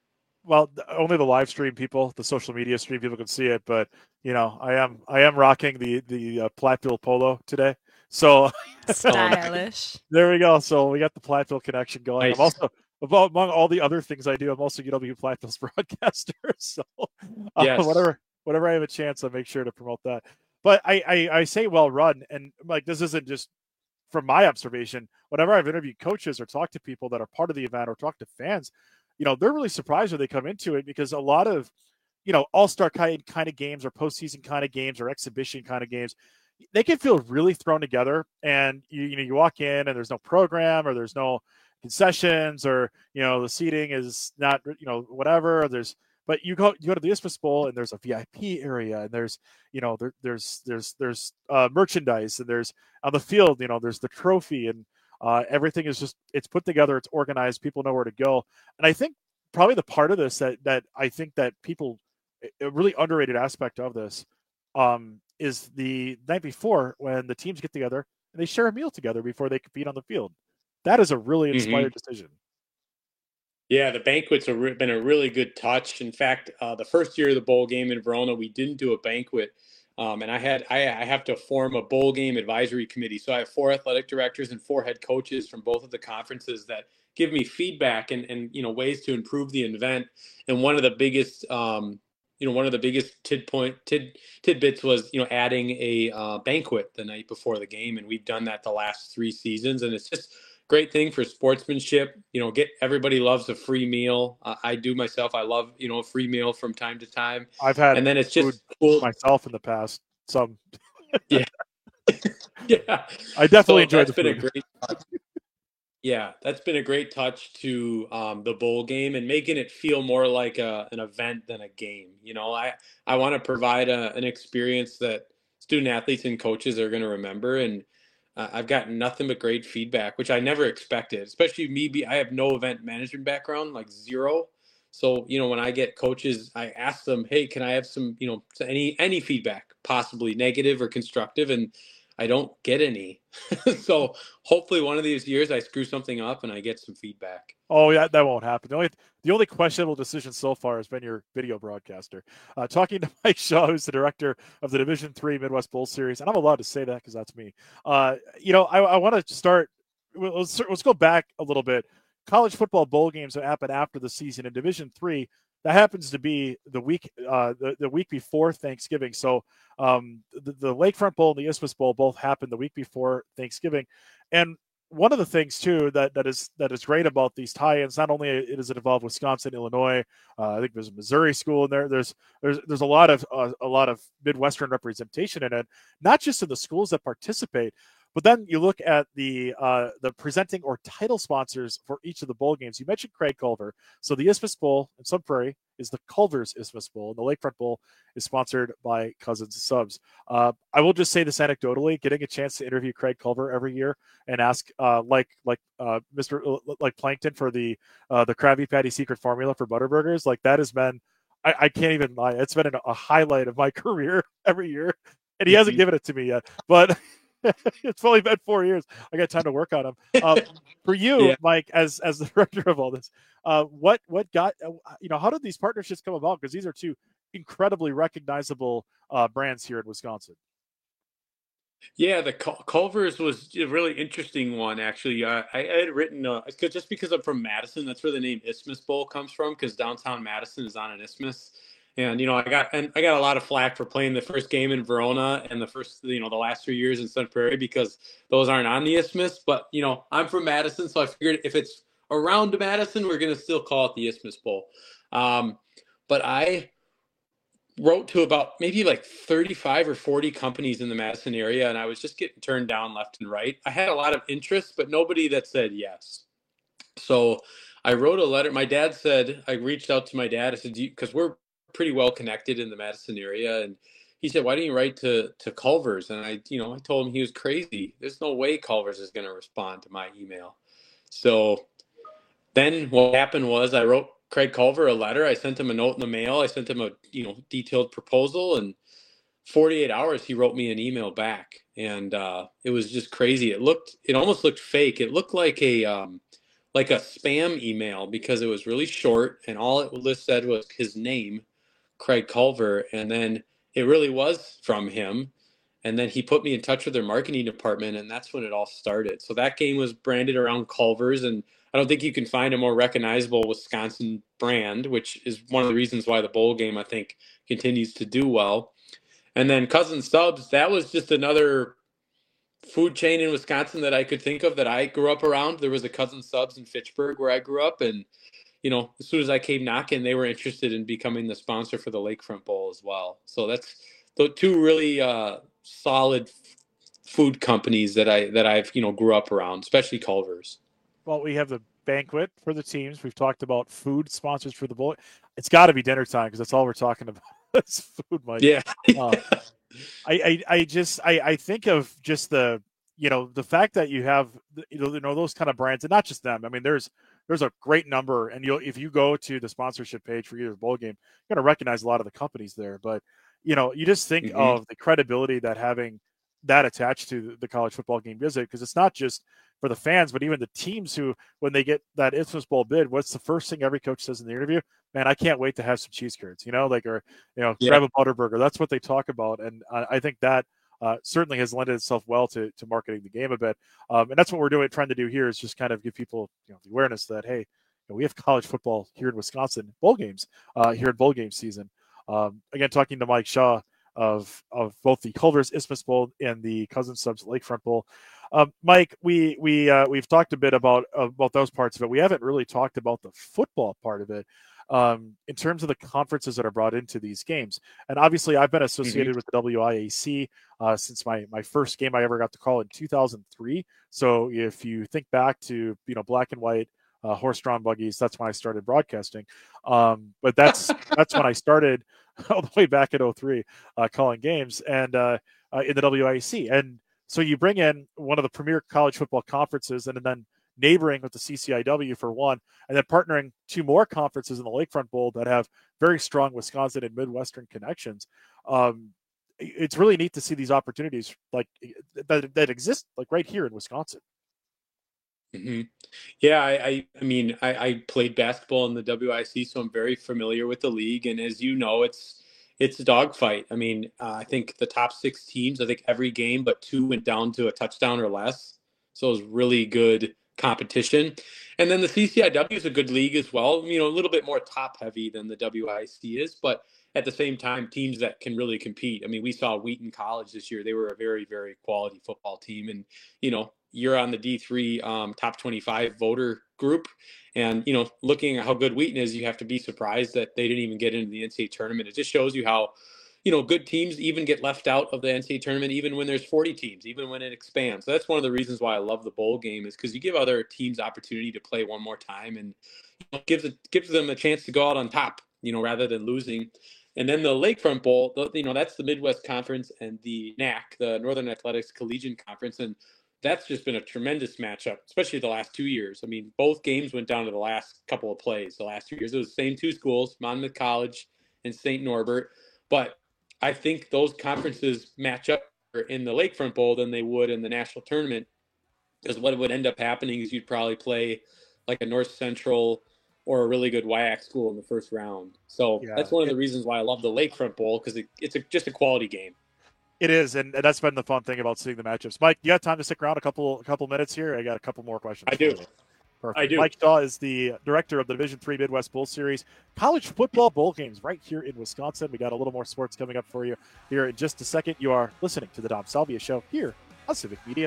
well, only the live stream people, the social media stream people can see it, but you know, I am I am rocking the the uh, Platteville polo today. So stylish. There we go. So we got the Platteville connection going. Nice. I'm also about among all the other things I do, I'm also U W Platteville's broadcaster. So uh, Yes. whatever whatever I have a chance, I make sure to promote that. But I, I I say well run, and like this isn't just from my observation. Whenever I've interviewed coaches or talked to people that are part of the event or talked to fans, you know, they're really surprised when they come into it, because a lot of, you know, all-star kind, kind of games or postseason kind of games or exhibition kind of games, they can feel really thrown together. And you, you know, you walk in and there's no program, or there's no concessions, or, you know, the seating is not, you know, whatever. There's, but you go, you go to the Isthmus Bowl and there's a V I P area, and there's, you know, there, there's, there's, there's uh, merchandise, and there's on the field, you know, there's the trophy, and uh, everything is just, it's put together, it's organized, people know where to go. And I think probably the part of this that, that I think that people, a really underrated aspect of this um, is the night before, when the teams get together and they share a meal together before they compete on the field. That is a really inspired mm-hmm. decision. Yeah, the banquets have been a really good touch. In fact, uh, the first year of the bowl game in Verona, we didn't do a banquet. Um, and I had I, I have to form a bowl game advisory committee. So I have four athletic directors and four head coaches from both of the conferences that give me feedback and, and you know, ways to improve the event. And one of the biggest um, you know, one of the biggest tid point tid tidbits was, you know, adding a uh, banquet the night before the game. And we've done that the last three seasons. And it's just a great thing for sportsmanship. You know, get everybody loves a free meal. Uh, I do myself. I love, you know, a free meal from time to time. I've had and then it's just cool myself in the past. Some. yeah. yeah. I definitely so enjoyed that's the been food. a great Yeah, that's been a great touch to um, the bowl game and making it feel more like a, an event than a game. You know, I, I want to provide a, an experience that student athletes and coaches are going to remember. And uh, I've gotten nothing but great feedback, which I never expected, especially me. Be, I have no event management background, like zero. So, you know, when I get coaches, I ask them, hey, can I have some, you know, any any feedback, possibly negative or constructive? And I don't get any. So hopefully one of these years I screw something up and I get some feedback. Oh yeah, that won't happen. The only the only questionable decision so far has been your video broadcaster. Uh, talking to Mike Shaw, who's the director of the Division three Midwest Bowl Series, and I'm allowed to say that because that's me. Uh, you know, I, I want to start. Let's let's go back a little bit. College football bowl games that happen after the season in Division three. That happens to be the week, uh, the, the week before Thanksgiving. So um, the, the Lakefront Bowl and the Isthmus Bowl both happened the week before Thanksgiving. And one of the things too that that is that is great about these tie-ins, not only does it involve Wisconsin, Illinois, uh, I think there's a Missouri school in there. There's there's there's a lot of uh, a lot of Midwestern representation in it, not just in the schools that participate. But then you look at the uh, the presenting or title sponsors for each of the bowl games. You mentioned Craig Culver. So the Isthmus Bowl in Sun Prairie is the Culver's Isthmus Bowl, and the Lakefront Bowl is sponsored by Cousins Subs. Uh, I will just say this anecdotally: getting a chance to interview Craig Culver every year and ask, uh, like like uh, Mister like Plankton for the uh, the Krabby Patty secret formula for Butterburgers, like that has been. I, I can't even lie; it's been a highlight of my career every year, and he hasn't given it to me yet, but. It's only been four years. I got time to work on them. Um, for you, yeah. Mike, as as the director of all this, uh, what what got you know how did these partnerships come about? Because these are two incredibly recognizable uh, brands here in Wisconsin. Yeah, the Cul- Culver's was a really interesting one, actually. Uh, I, I had written uh, just because I'm from Madison, that's where the name Isthmus Bowl comes from, because downtown Madison is on an isthmus. And, you know, I got and I got a lot of flack for playing the first game in Verona and the first, you know, the last three years in Sun Prairie because those aren't on the Isthmus. But, you know, I'm from Madison, so I figured if it's around Madison, we're going to still call it the Isthmus Bowl. Um, but I wrote to about maybe like thirty-five or forty companies in the Madison area, and I was just getting turned down left and right. I had a lot of interest, but nobody that said yes. So I wrote a letter. My dad said, I reached out to my dad. I said, because we're pretty well connected in the Madison area. And he said, why don't you write to, to Culver's? And I, you know, I told him he was crazy. There's no way Culver's is going to respond to my email. So then what happened was I wrote Craig Culver a letter. I sent him a note in the mail. I sent him a, you know, detailed proposal, and forty-eight hours, he wrote me an email back. And uh, it was just crazy. It looked, it almost looked fake. It looked like a, um, like a spam email because it was really short and all it list said was his name, Craig Culver, and then it really was from him. And then he put me in touch with their marketing department, and that's when it all started. So that game was branded around Culver's, and I don't think you can find a more recognizable Wisconsin brand, which is one of the reasons why the bowl game, I think, continues to do well. And then Cousin Subs, that was just another food chain in Wisconsin that I could think of that I grew up around. There was a Cousin Subs in Fitchburg where I grew up, and you know, as soon as I came knocking, they were interested in becoming the sponsor for the Lakefront Bowl as well. So that's the two really uh, solid food companies that I that I've you know grew up around, especially Culver's. Well, we have the banquet for the teams. We've talked about food sponsors for the bowl. It's got to be dinner time because that's all we're talking about. It's food, Mike. Yeah. uh, I, I I just I I think of just the you know the fact that you have you know, you know those kind of brands, and not just them. I mean, there's there's a great number, and you'll if you go to the sponsorship page for either bowl game, you're gonna recognize a lot of the companies there. But you know, you just think mm-hmm. of the credibility that having that attached to the college football game gives it, because it's not just for the fans, but even the teams who, when they get that Isthmus Bowl bid, what's the first thing every coach says in the interview? Man, I can't wait to have some cheese curds, you know, like, or, you know, yeah. grab a Butterburger. That's what they talk about. And I, I think that uh, certainly has lended itself well to, to marketing the game a bit. Um, and that's what we're doing, trying to do here is just kind of give people, you know, the awareness that, hey, you know, we have college football here in Wisconsin, bowl games uh, here in bowl game season. Um, again, talking to Mike Shaw of of both the Culver's Isthmus Bowl and the Cousin Subs Lakefront Bowl. Um, Mike, we we uh, we've talked a bit about about those parts of it. We haven't really talked about the football part of it um, in terms of the conferences that are brought into these games. And obviously, I've been associated mm-hmm. with the W I A C uh, since my my first game I ever got to call in two thousand three. So if you think back to you know black and white uh, horse-drawn buggies, that's when I started broadcasting. Um, but that's that's when I started. All the way back in oh three, uh, calling games and uh, uh, in the W I A C. And so you bring in one of the premier college football conferences and then neighboring with the C C I W for one, and then partnering two more conferences in the Lakefront Bowl that have very strong Wisconsin and Midwestern connections. Um, it's really neat to see these opportunities like that, that exist like right here in Wisconsin. Mm-hmm. Yeah, I, I, I mean, I, I played basketball in the W I C, so I'm very familiar with the league. And as you know, it's it's a dogfight. I mean, uh, I think the top six teams, I think every game but two went down to a touchdown or less. So it was really good competition. And then the C C I W is a good league as well. You know, a little bit more top heavy than the W I C is, but at the same time, teams that can really compete. I mean, we saw Wheaton College this year. They were a very, very quality football team. And, you know, you're on the D three um, top twenty-five voter group. And, you know, looking at how good Wheaton is, you have to be surprised that they didn't even get into the N C A A tournament. It just shows you how, you know, good teams even get left out of the N C A A tournament, even when there's forty teams, even when it expands. So that's one of the reasons why I love the bowl game, is because you give other teams opportunity to play one more time, and you know, gives it, gives them a chance to go out on top, you know, rather than losing. And then the Lakefront Bowl, you know, that's the Midwest Conference and the N A C, the Northern Athletics Collegiate Conference. And that's just been a tremendous matchup, especially the last two years. I mean, both games went down to the last couple of plays. The last two years, it was the same two schools, Monmouth College and Saint Norbert. But I think those conferences match up in the Lakefront Bowl than they would in the national tournament, because what would end up happening is you'd probably play like a North Central or a really good W I A C school in the first round. So yeah, that's one of the reasons why I love the Lakefront Bowl, because it, it's a, just a quality game. It is, and that's been the fun thing about seeing the matchups. Mike, you got time to stick around a couple a couple minutes here? I got a couple more questions. I do. Perfect. I do. Mike Shaw is the director of the Division three Midwest Bowl Series, college football bowl games right here in Wisconsin. We got a little more sports coming up for you here in just a second. You are listening to the Dom Salvia Show here on Civic Media.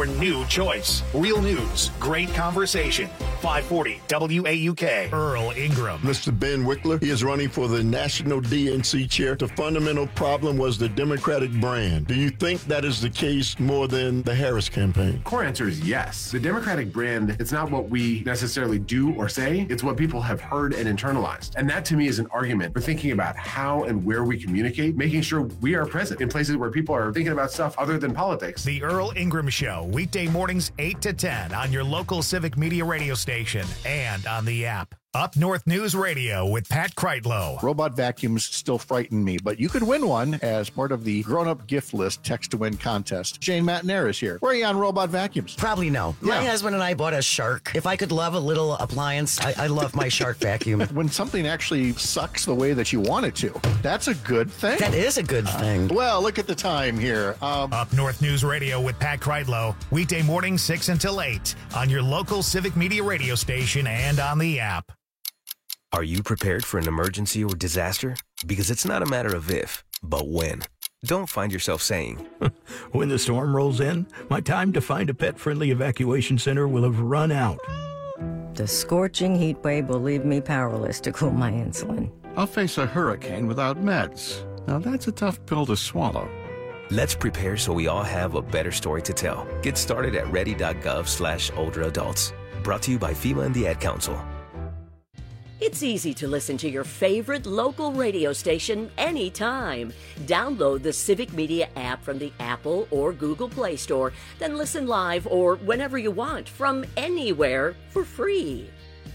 your new choice. Real news, great conversation. five forty W A U K. Earl Ingram. Mister Ben Wickler, he is running for the National D N C chair. The fundamental problem was the Democratic brand. Do you think that is the case more than the Harris campaign? Core answer is yes. The Democratic brand, it's not what we necessarily do or say, it's what people have heard and internalized. And that to me is an argument for thinking about how and where we communicate, making sure we are present in places where people are thinking about stuff other than politics. The Earl Ingram Show, weekday mornings eight to ten on your local Civic Media radio station and on the app. Up North News Radio with Pat Kreitlow. Robot vacuums still frighten me, but you could win one as part of the grown-up gift list text-to-win contest. Jane Matnair is here. Where are you on robot vacuums? Probably no. Yeah. My husband and I bought a Shark. If I could love a little appliance, I, I love my Shark vacuum. When something actually sucks the way that you want it to, that's a good thing. That is a good thing. Uh, well, look at the time here. Um, Up North News Radio with Pat Kreitlow, weekday mornings six until eight on your local Civic Media radio station and on the app. Are you prepared for an emergency or disaster? Because it's not a matter of if, but when. Don't find yourself saying, when the storm rolls in, my time to find a pet-friendly evacuation center will have run out. The scorching heat wave will leave me powerless to cool my insulin. I'll face a hurricane without meds. Now that's a tough pill to swallow. Let's prepare so we all have a better story to tell. Get started at ready.gov slash older adults. Brought to you by FEMA and the Ad Council. It's easy to listen to your favorite local radio station anytime. Download the Civic Media app from the Apple or Google Play Store, then listen live or whenever you want from anywhere for free.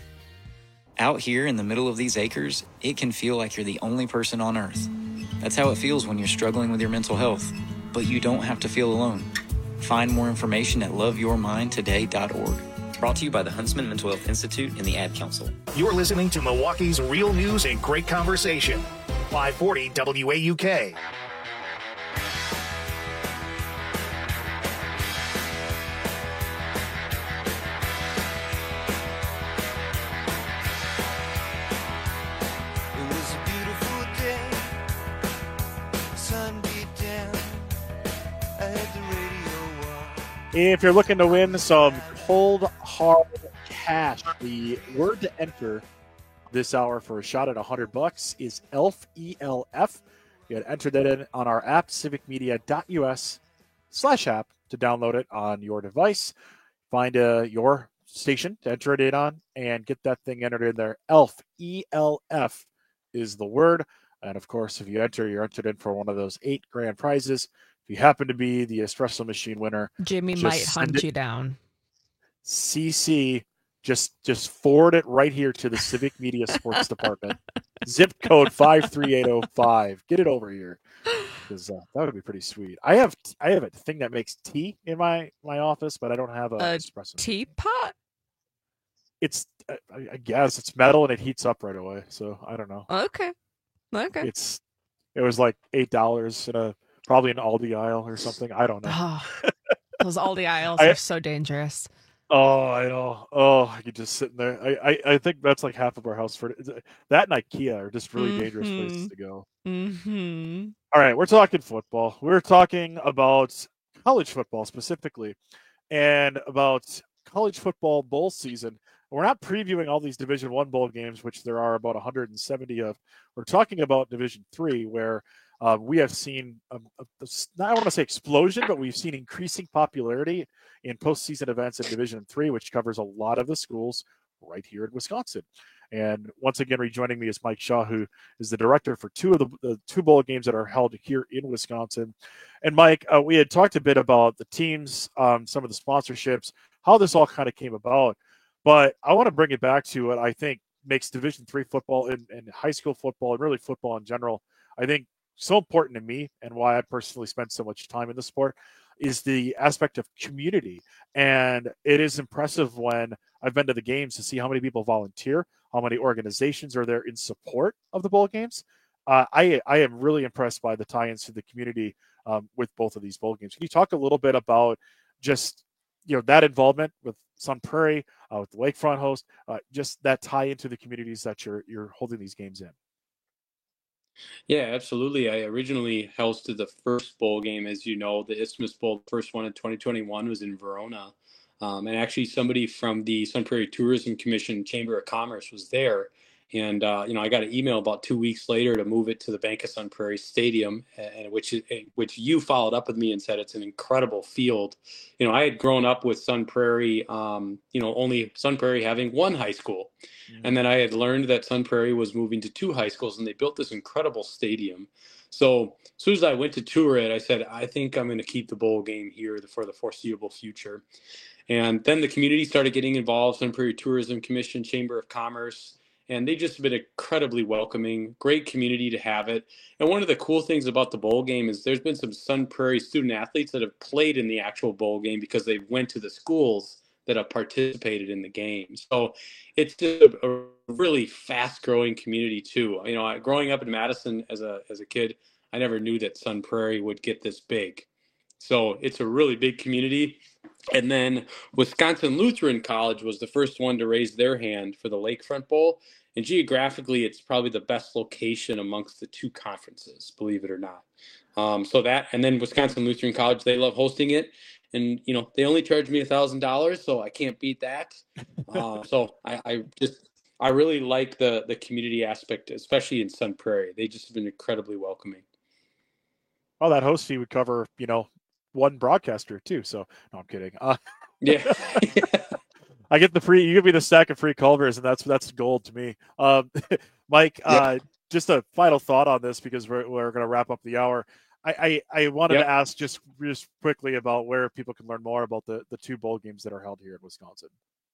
Out here in the middle of these acres, it can feel like you're the only person on Earth. That's how it feels when you're struggling with your mental health. But you don't have to feel alone. Find more information at love your mind today dot org. Brought to you by the Huntsman Mental Health Institute and the Ad Council. You're listening to Milwaukee's Real News and Great Conversation. five forty W A U K. If you're looking to win some cold, hard cash, the word to enter this hour for a shot at one hundred bucks is E L F, E L F. You had entered that in on our app, civicmedia.us slash app, to download it on your device. Find uh, your station to enter it in on and get that thing entered in there. E L F, E L F is the word. And, of course, if you enter, you're entered in for one of those eight grand prizes. If you happen to be the espresso machine winner, Jimmy might hunt it, you down. C C, just just forward it right here to the Civic Media Sports Department. Zip code five three eight oh five. Get it over here, because uh, that would be pretty sweet. I have I have a thing that makes tea in my my office, but I don't have a, a espresso teapot. It's I, I guess it's metal and it heats up right away. So I don't know. Okay, okay. It's it was like eight dollars in a. Probably an Aldi aisle or something. I don't know. Oh, those Aldi aisles I, are so dangerous. Oh, I know. Oh, I could just sit in there. I, I, I think that's like half of our house for that, and IKEA are just really mm-hmm. dangerous places to go. Mm-hmm. All right, we're talking football. We're talking about college football specifically, and about college football bowl season. We're not previewing all these Division One bowl games, which there are about one hundred seventy of. We're talking about Division Three, where Uh, we have seen, a, a, a, I don't want to say explosion, but we've seen increasing popularity in postseason events in Division Three, which covers a lot of the schools right here in Wisconsin. And once again, rejoining me is Mike Shaw, who is the director for two of the, the two bowl games that are held here in Wisconsin. And Mike, uh, we had talked a bit about the teams, um, some of the sponsorships, how this all kind of came about. But I want to bring it back to what I think makes Division Three football and, and high school football, and really football in general, I think, so important to me, and why I personally spend so much time in the sport, is the aspect of community. And it is impressive when I've been to the games to see how many people volunteer, how many organizations are there in support of the bowl games. Uh, I I am really impressed by the tie-ins to the community um, with both of these bowl games. Can you talk a little bit about just you know that involvement with Sun Prairie, uh, with the Lakefront host, uh, just that tie into the communities that you're you're holding these games in? Yeah, absolutely. I originally hosted the first bowl game, as you know, the Isthmus Bowl. The first one in twenty twenty-one was in Verona. Um, and actually, somebody from the Sun Prairie Tourism Commission Chamber of Commerce was there. And, uh, you know, I got an email about two weeks later to move it to the Bank of Sun Prairie Stadium, and which is, which you followed up with me and said it's an incredible field. You know, I had grown up with Sun Prairie, um, you know, only Sun Prairie having one high school. Mm-hmm. And then I had learned that Sun Prairie was moving to two high schools, and they built this incredible stadium. So as soon as I went to tour it, I said, I think I'm going to keep the bowl game here for the foreseeable future. And then the community started getting involved, Sun Prairie Tourism Commission, Chamber of Commerce, and they just been incredibly welcoming, great community to have it. And one of the cool things about the bowl game is there's been some Sun Prairie student athletes that have played in the actual bowl game because they went to the schools that have participated in the game. So it's just a, a really fast growing community too. You know, I, growing up in Madison as a, as a kid, I never knew that Sun Prairie would get this big. So it's a really big community. And then Wisconsin Lutheran College was the first one to raise their hand for the Lakefront Bowl. And geographically, it's probably the best location amongst the two conferences, believe it or not. Um, so that, and then Wisconsin Lutheran College, they love hosting it. And, you know, they only charge me a thousand dollars, so I can't beat that. Uh, so I, I just, I really like the, the community aspect, especially in Sun Prairie. They just have been incredibly welcoming. Well, that host fee would cover, you know, one broadcaster too. So no, I'm kidding. Uh, yeah. I get the free, you give me the stack of free Culvers, and that's, that's gold to me. Um, Mike, yep. uh, just a final thought on this, because we're, we're going to wrap up the hour. I, I, I wanted yep. to ask just, just quickly about where people can learn more about the, the two bowl games that are held here in Wisconsin.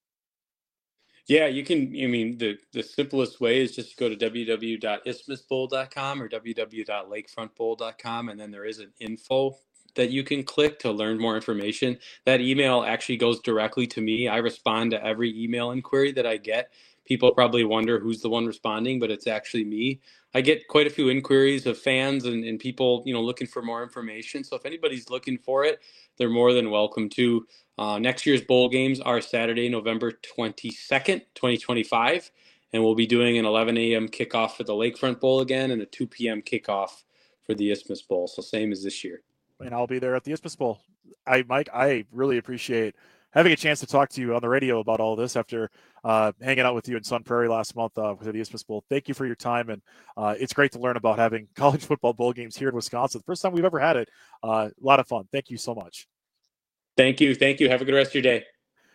Yeah, you can, I mean, the, the simplest way is just to go to w w w dot isthmus bowl dot com or w w w dot lakefront bowl dot com. And then there is an info that you can click to learn more information. That email actually goes directly to me. I respond to every email inquiry that I get. People probably wonder who's the one responding, but it's actually me. I get quite a few inquiries of fans and, and people, you know, looking for more information. So if anybody's looking for it, they're more than welcome to. Uh, next year's bowl games are Saturday, November twenty-second, twenty twenty-five. And we'll be doing an eleven a.m. kickoff for the Lakefront Bowl again and a two p.m. kickoff for the Isthmus Bowl. So same as this year. And I'll be there at the Isthmus Bowl. I, Mike, I really appreciate having a chance to talk to you on the radio about all this after uh, hanging out with you in Sun Prairie last month uh, with the Isthmus Bowl. Thank you for your time. And uh, it's great to learn about having college football bowl games here in Wisconsin. The first time we've ever had it. Uh, a lot of fun. Thank you so much. Thank you. Thank you. Have a good rest of your day.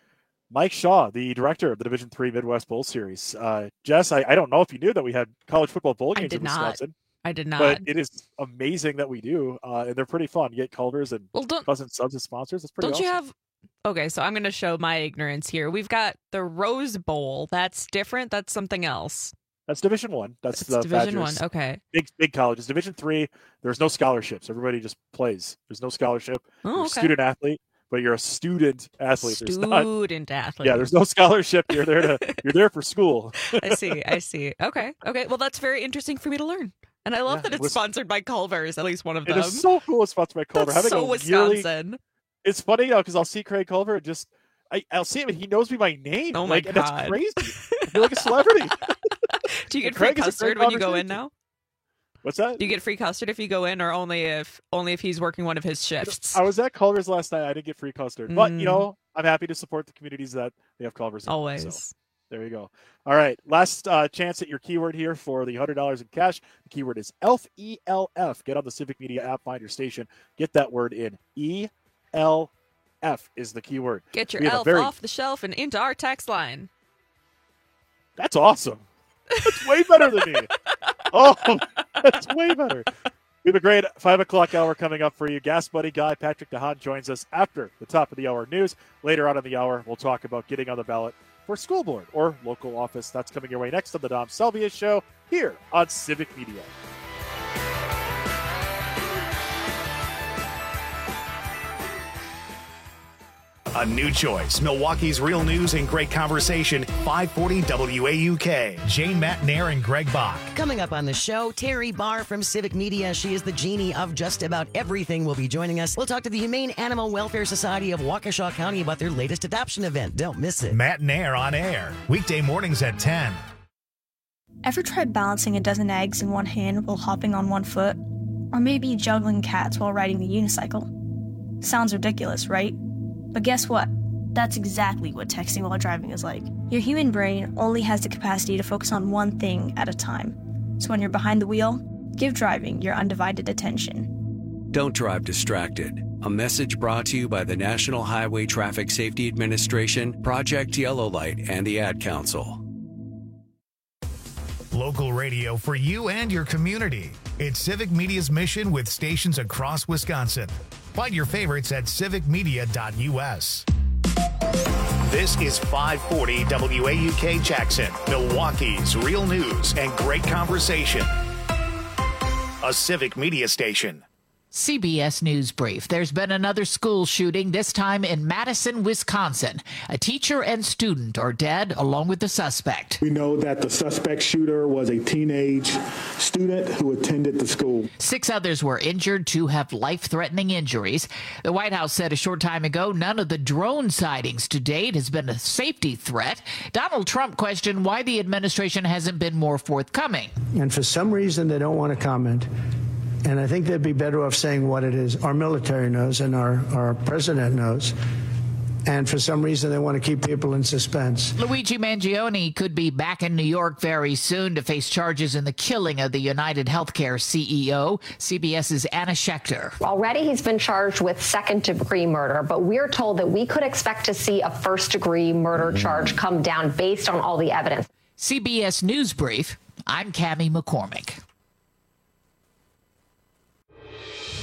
Mike Shaw, the director of the Division three Midwest Bowl Series. Uh, Jess, I, I don't know if you knew that we had college football bowl games in Wisconsin. Not. I did not. But it is amazing that we do, uh, and they're pretty fun. You get Culver's and well, Cousin Subs as sponsors. It's pretty Don't awesome. you have... Okay, so I'm going to show my ignorance here. We've got the Rose Bowl. That's different. That's something else. That's Division One. That's it's the Division Badgers. One. Okay. Big big colleges. Division Three. There's no scholarships. Everybody just plays. There's no scholarship. Oh, you're okay. a student athlete, but you're a student athlete. Student not, athlete. Yeah, there's no scholarship. You're there to. You're there for school. I see. I see. Okay. Okay. Well, that's very interesting for me to learn. And I love Yeah, that it's it was- sponsored by Culver's, at least one of It them. is so cool. It's sponsored by Culver. That's Having so a yearly- Wisconsin. It's funny, you know, because I'll see Craig Culver and just I, I'll see him and he knows me by name. Oh my like, and God. that's crazy. I feel like a celebrity. Do you get And free Craig is a custard great when you go in conversation. now? What's that? Do you get free custard if you go in, or only if only if he's working one of his shifts? I was at Culver's last night. I didn't get free custard, but Mm. you know, I'm happy to support the communities that they have Culver's in. Always. So, there you go. All right, last uh, chance at your keyword here for the one hundred dollars in cash. The keyword is ELF, E L F. Get on the Civic Media app, find your station, get that word in. E L F is the keyword. Get your We have a elf very- off the shelf and into our text line. That's awesome. That's way better than me. Oh, that's way better. We have a great five o'clock hour coming up for you. Gas Buddy guy Patrick DeHaan joins us after the top of the hour news. Later on in the hour, we'll talk about getting on the ballot for school board or local office. That's coming your way next on the Dom Salvia Show here on Civic Media. A new choice. Milwaukee's real news and great conversation. five forty W A U K. Jane Matnair and Greg Bach. Coming up on the show, Terry Barr from Civic Media. She is the genie of just about everything. Will be joining us. We'll talk to the Humane Animal Welfare Society of Waukesha County about their latest adoption event. Don't miss it. Matnair on air. Weekday mornings at ten. Ever tried balancing a dozen eggs in one hand while hopping on one foot? Or maybe juggling cats while riding the unicycle? Sounds ridiculous, right? But guess what? That's exactly what texting while driving is like. Your human brain only has the capacity to focus on one thing at a time. So when you're behind the wheel, give driving your undivided attention. Don't drive distracted. A message brought to you by the National Highway Traffic Safety Administration, Project Yellow Light, and the Ad Council. Local radio for you and your community. It's Civic Media's mission with stations across Wisconsin. Find your favorites at civic media dot U S. This is five forty W A U K Jackson, Milwaukee's real news and great conversation. A Civic Media station. C B S News Brief. There's been another school shooting, this time in Madison, Wisconsin. A teacher and student are dead, along with the suspect. We know that the suspect shooter was a teenage student who attended the school. Six others were injured. Two have life-threatening injuries. The White House said a short time ago none of the drone sightings to date has been a safety threat. Donald Trump questioned why the administration hasn't been more forthcoming. And for some reason, they don't want to comment. And I think they'd be better off saying what it is. Our military knows and our, our president knows. And for some reason, they want to keep people in suspense. Luigi Mangione could be back in New York very soon to face charges in the killing of the United Healthcare C E O. CBS's Anna Schechter. Already he's been charged with second-degree murder, but we're told that we could expect to see a first-degree murder charge come down based on all the evidence. C B S News Brief. I'm Cammie McCormick.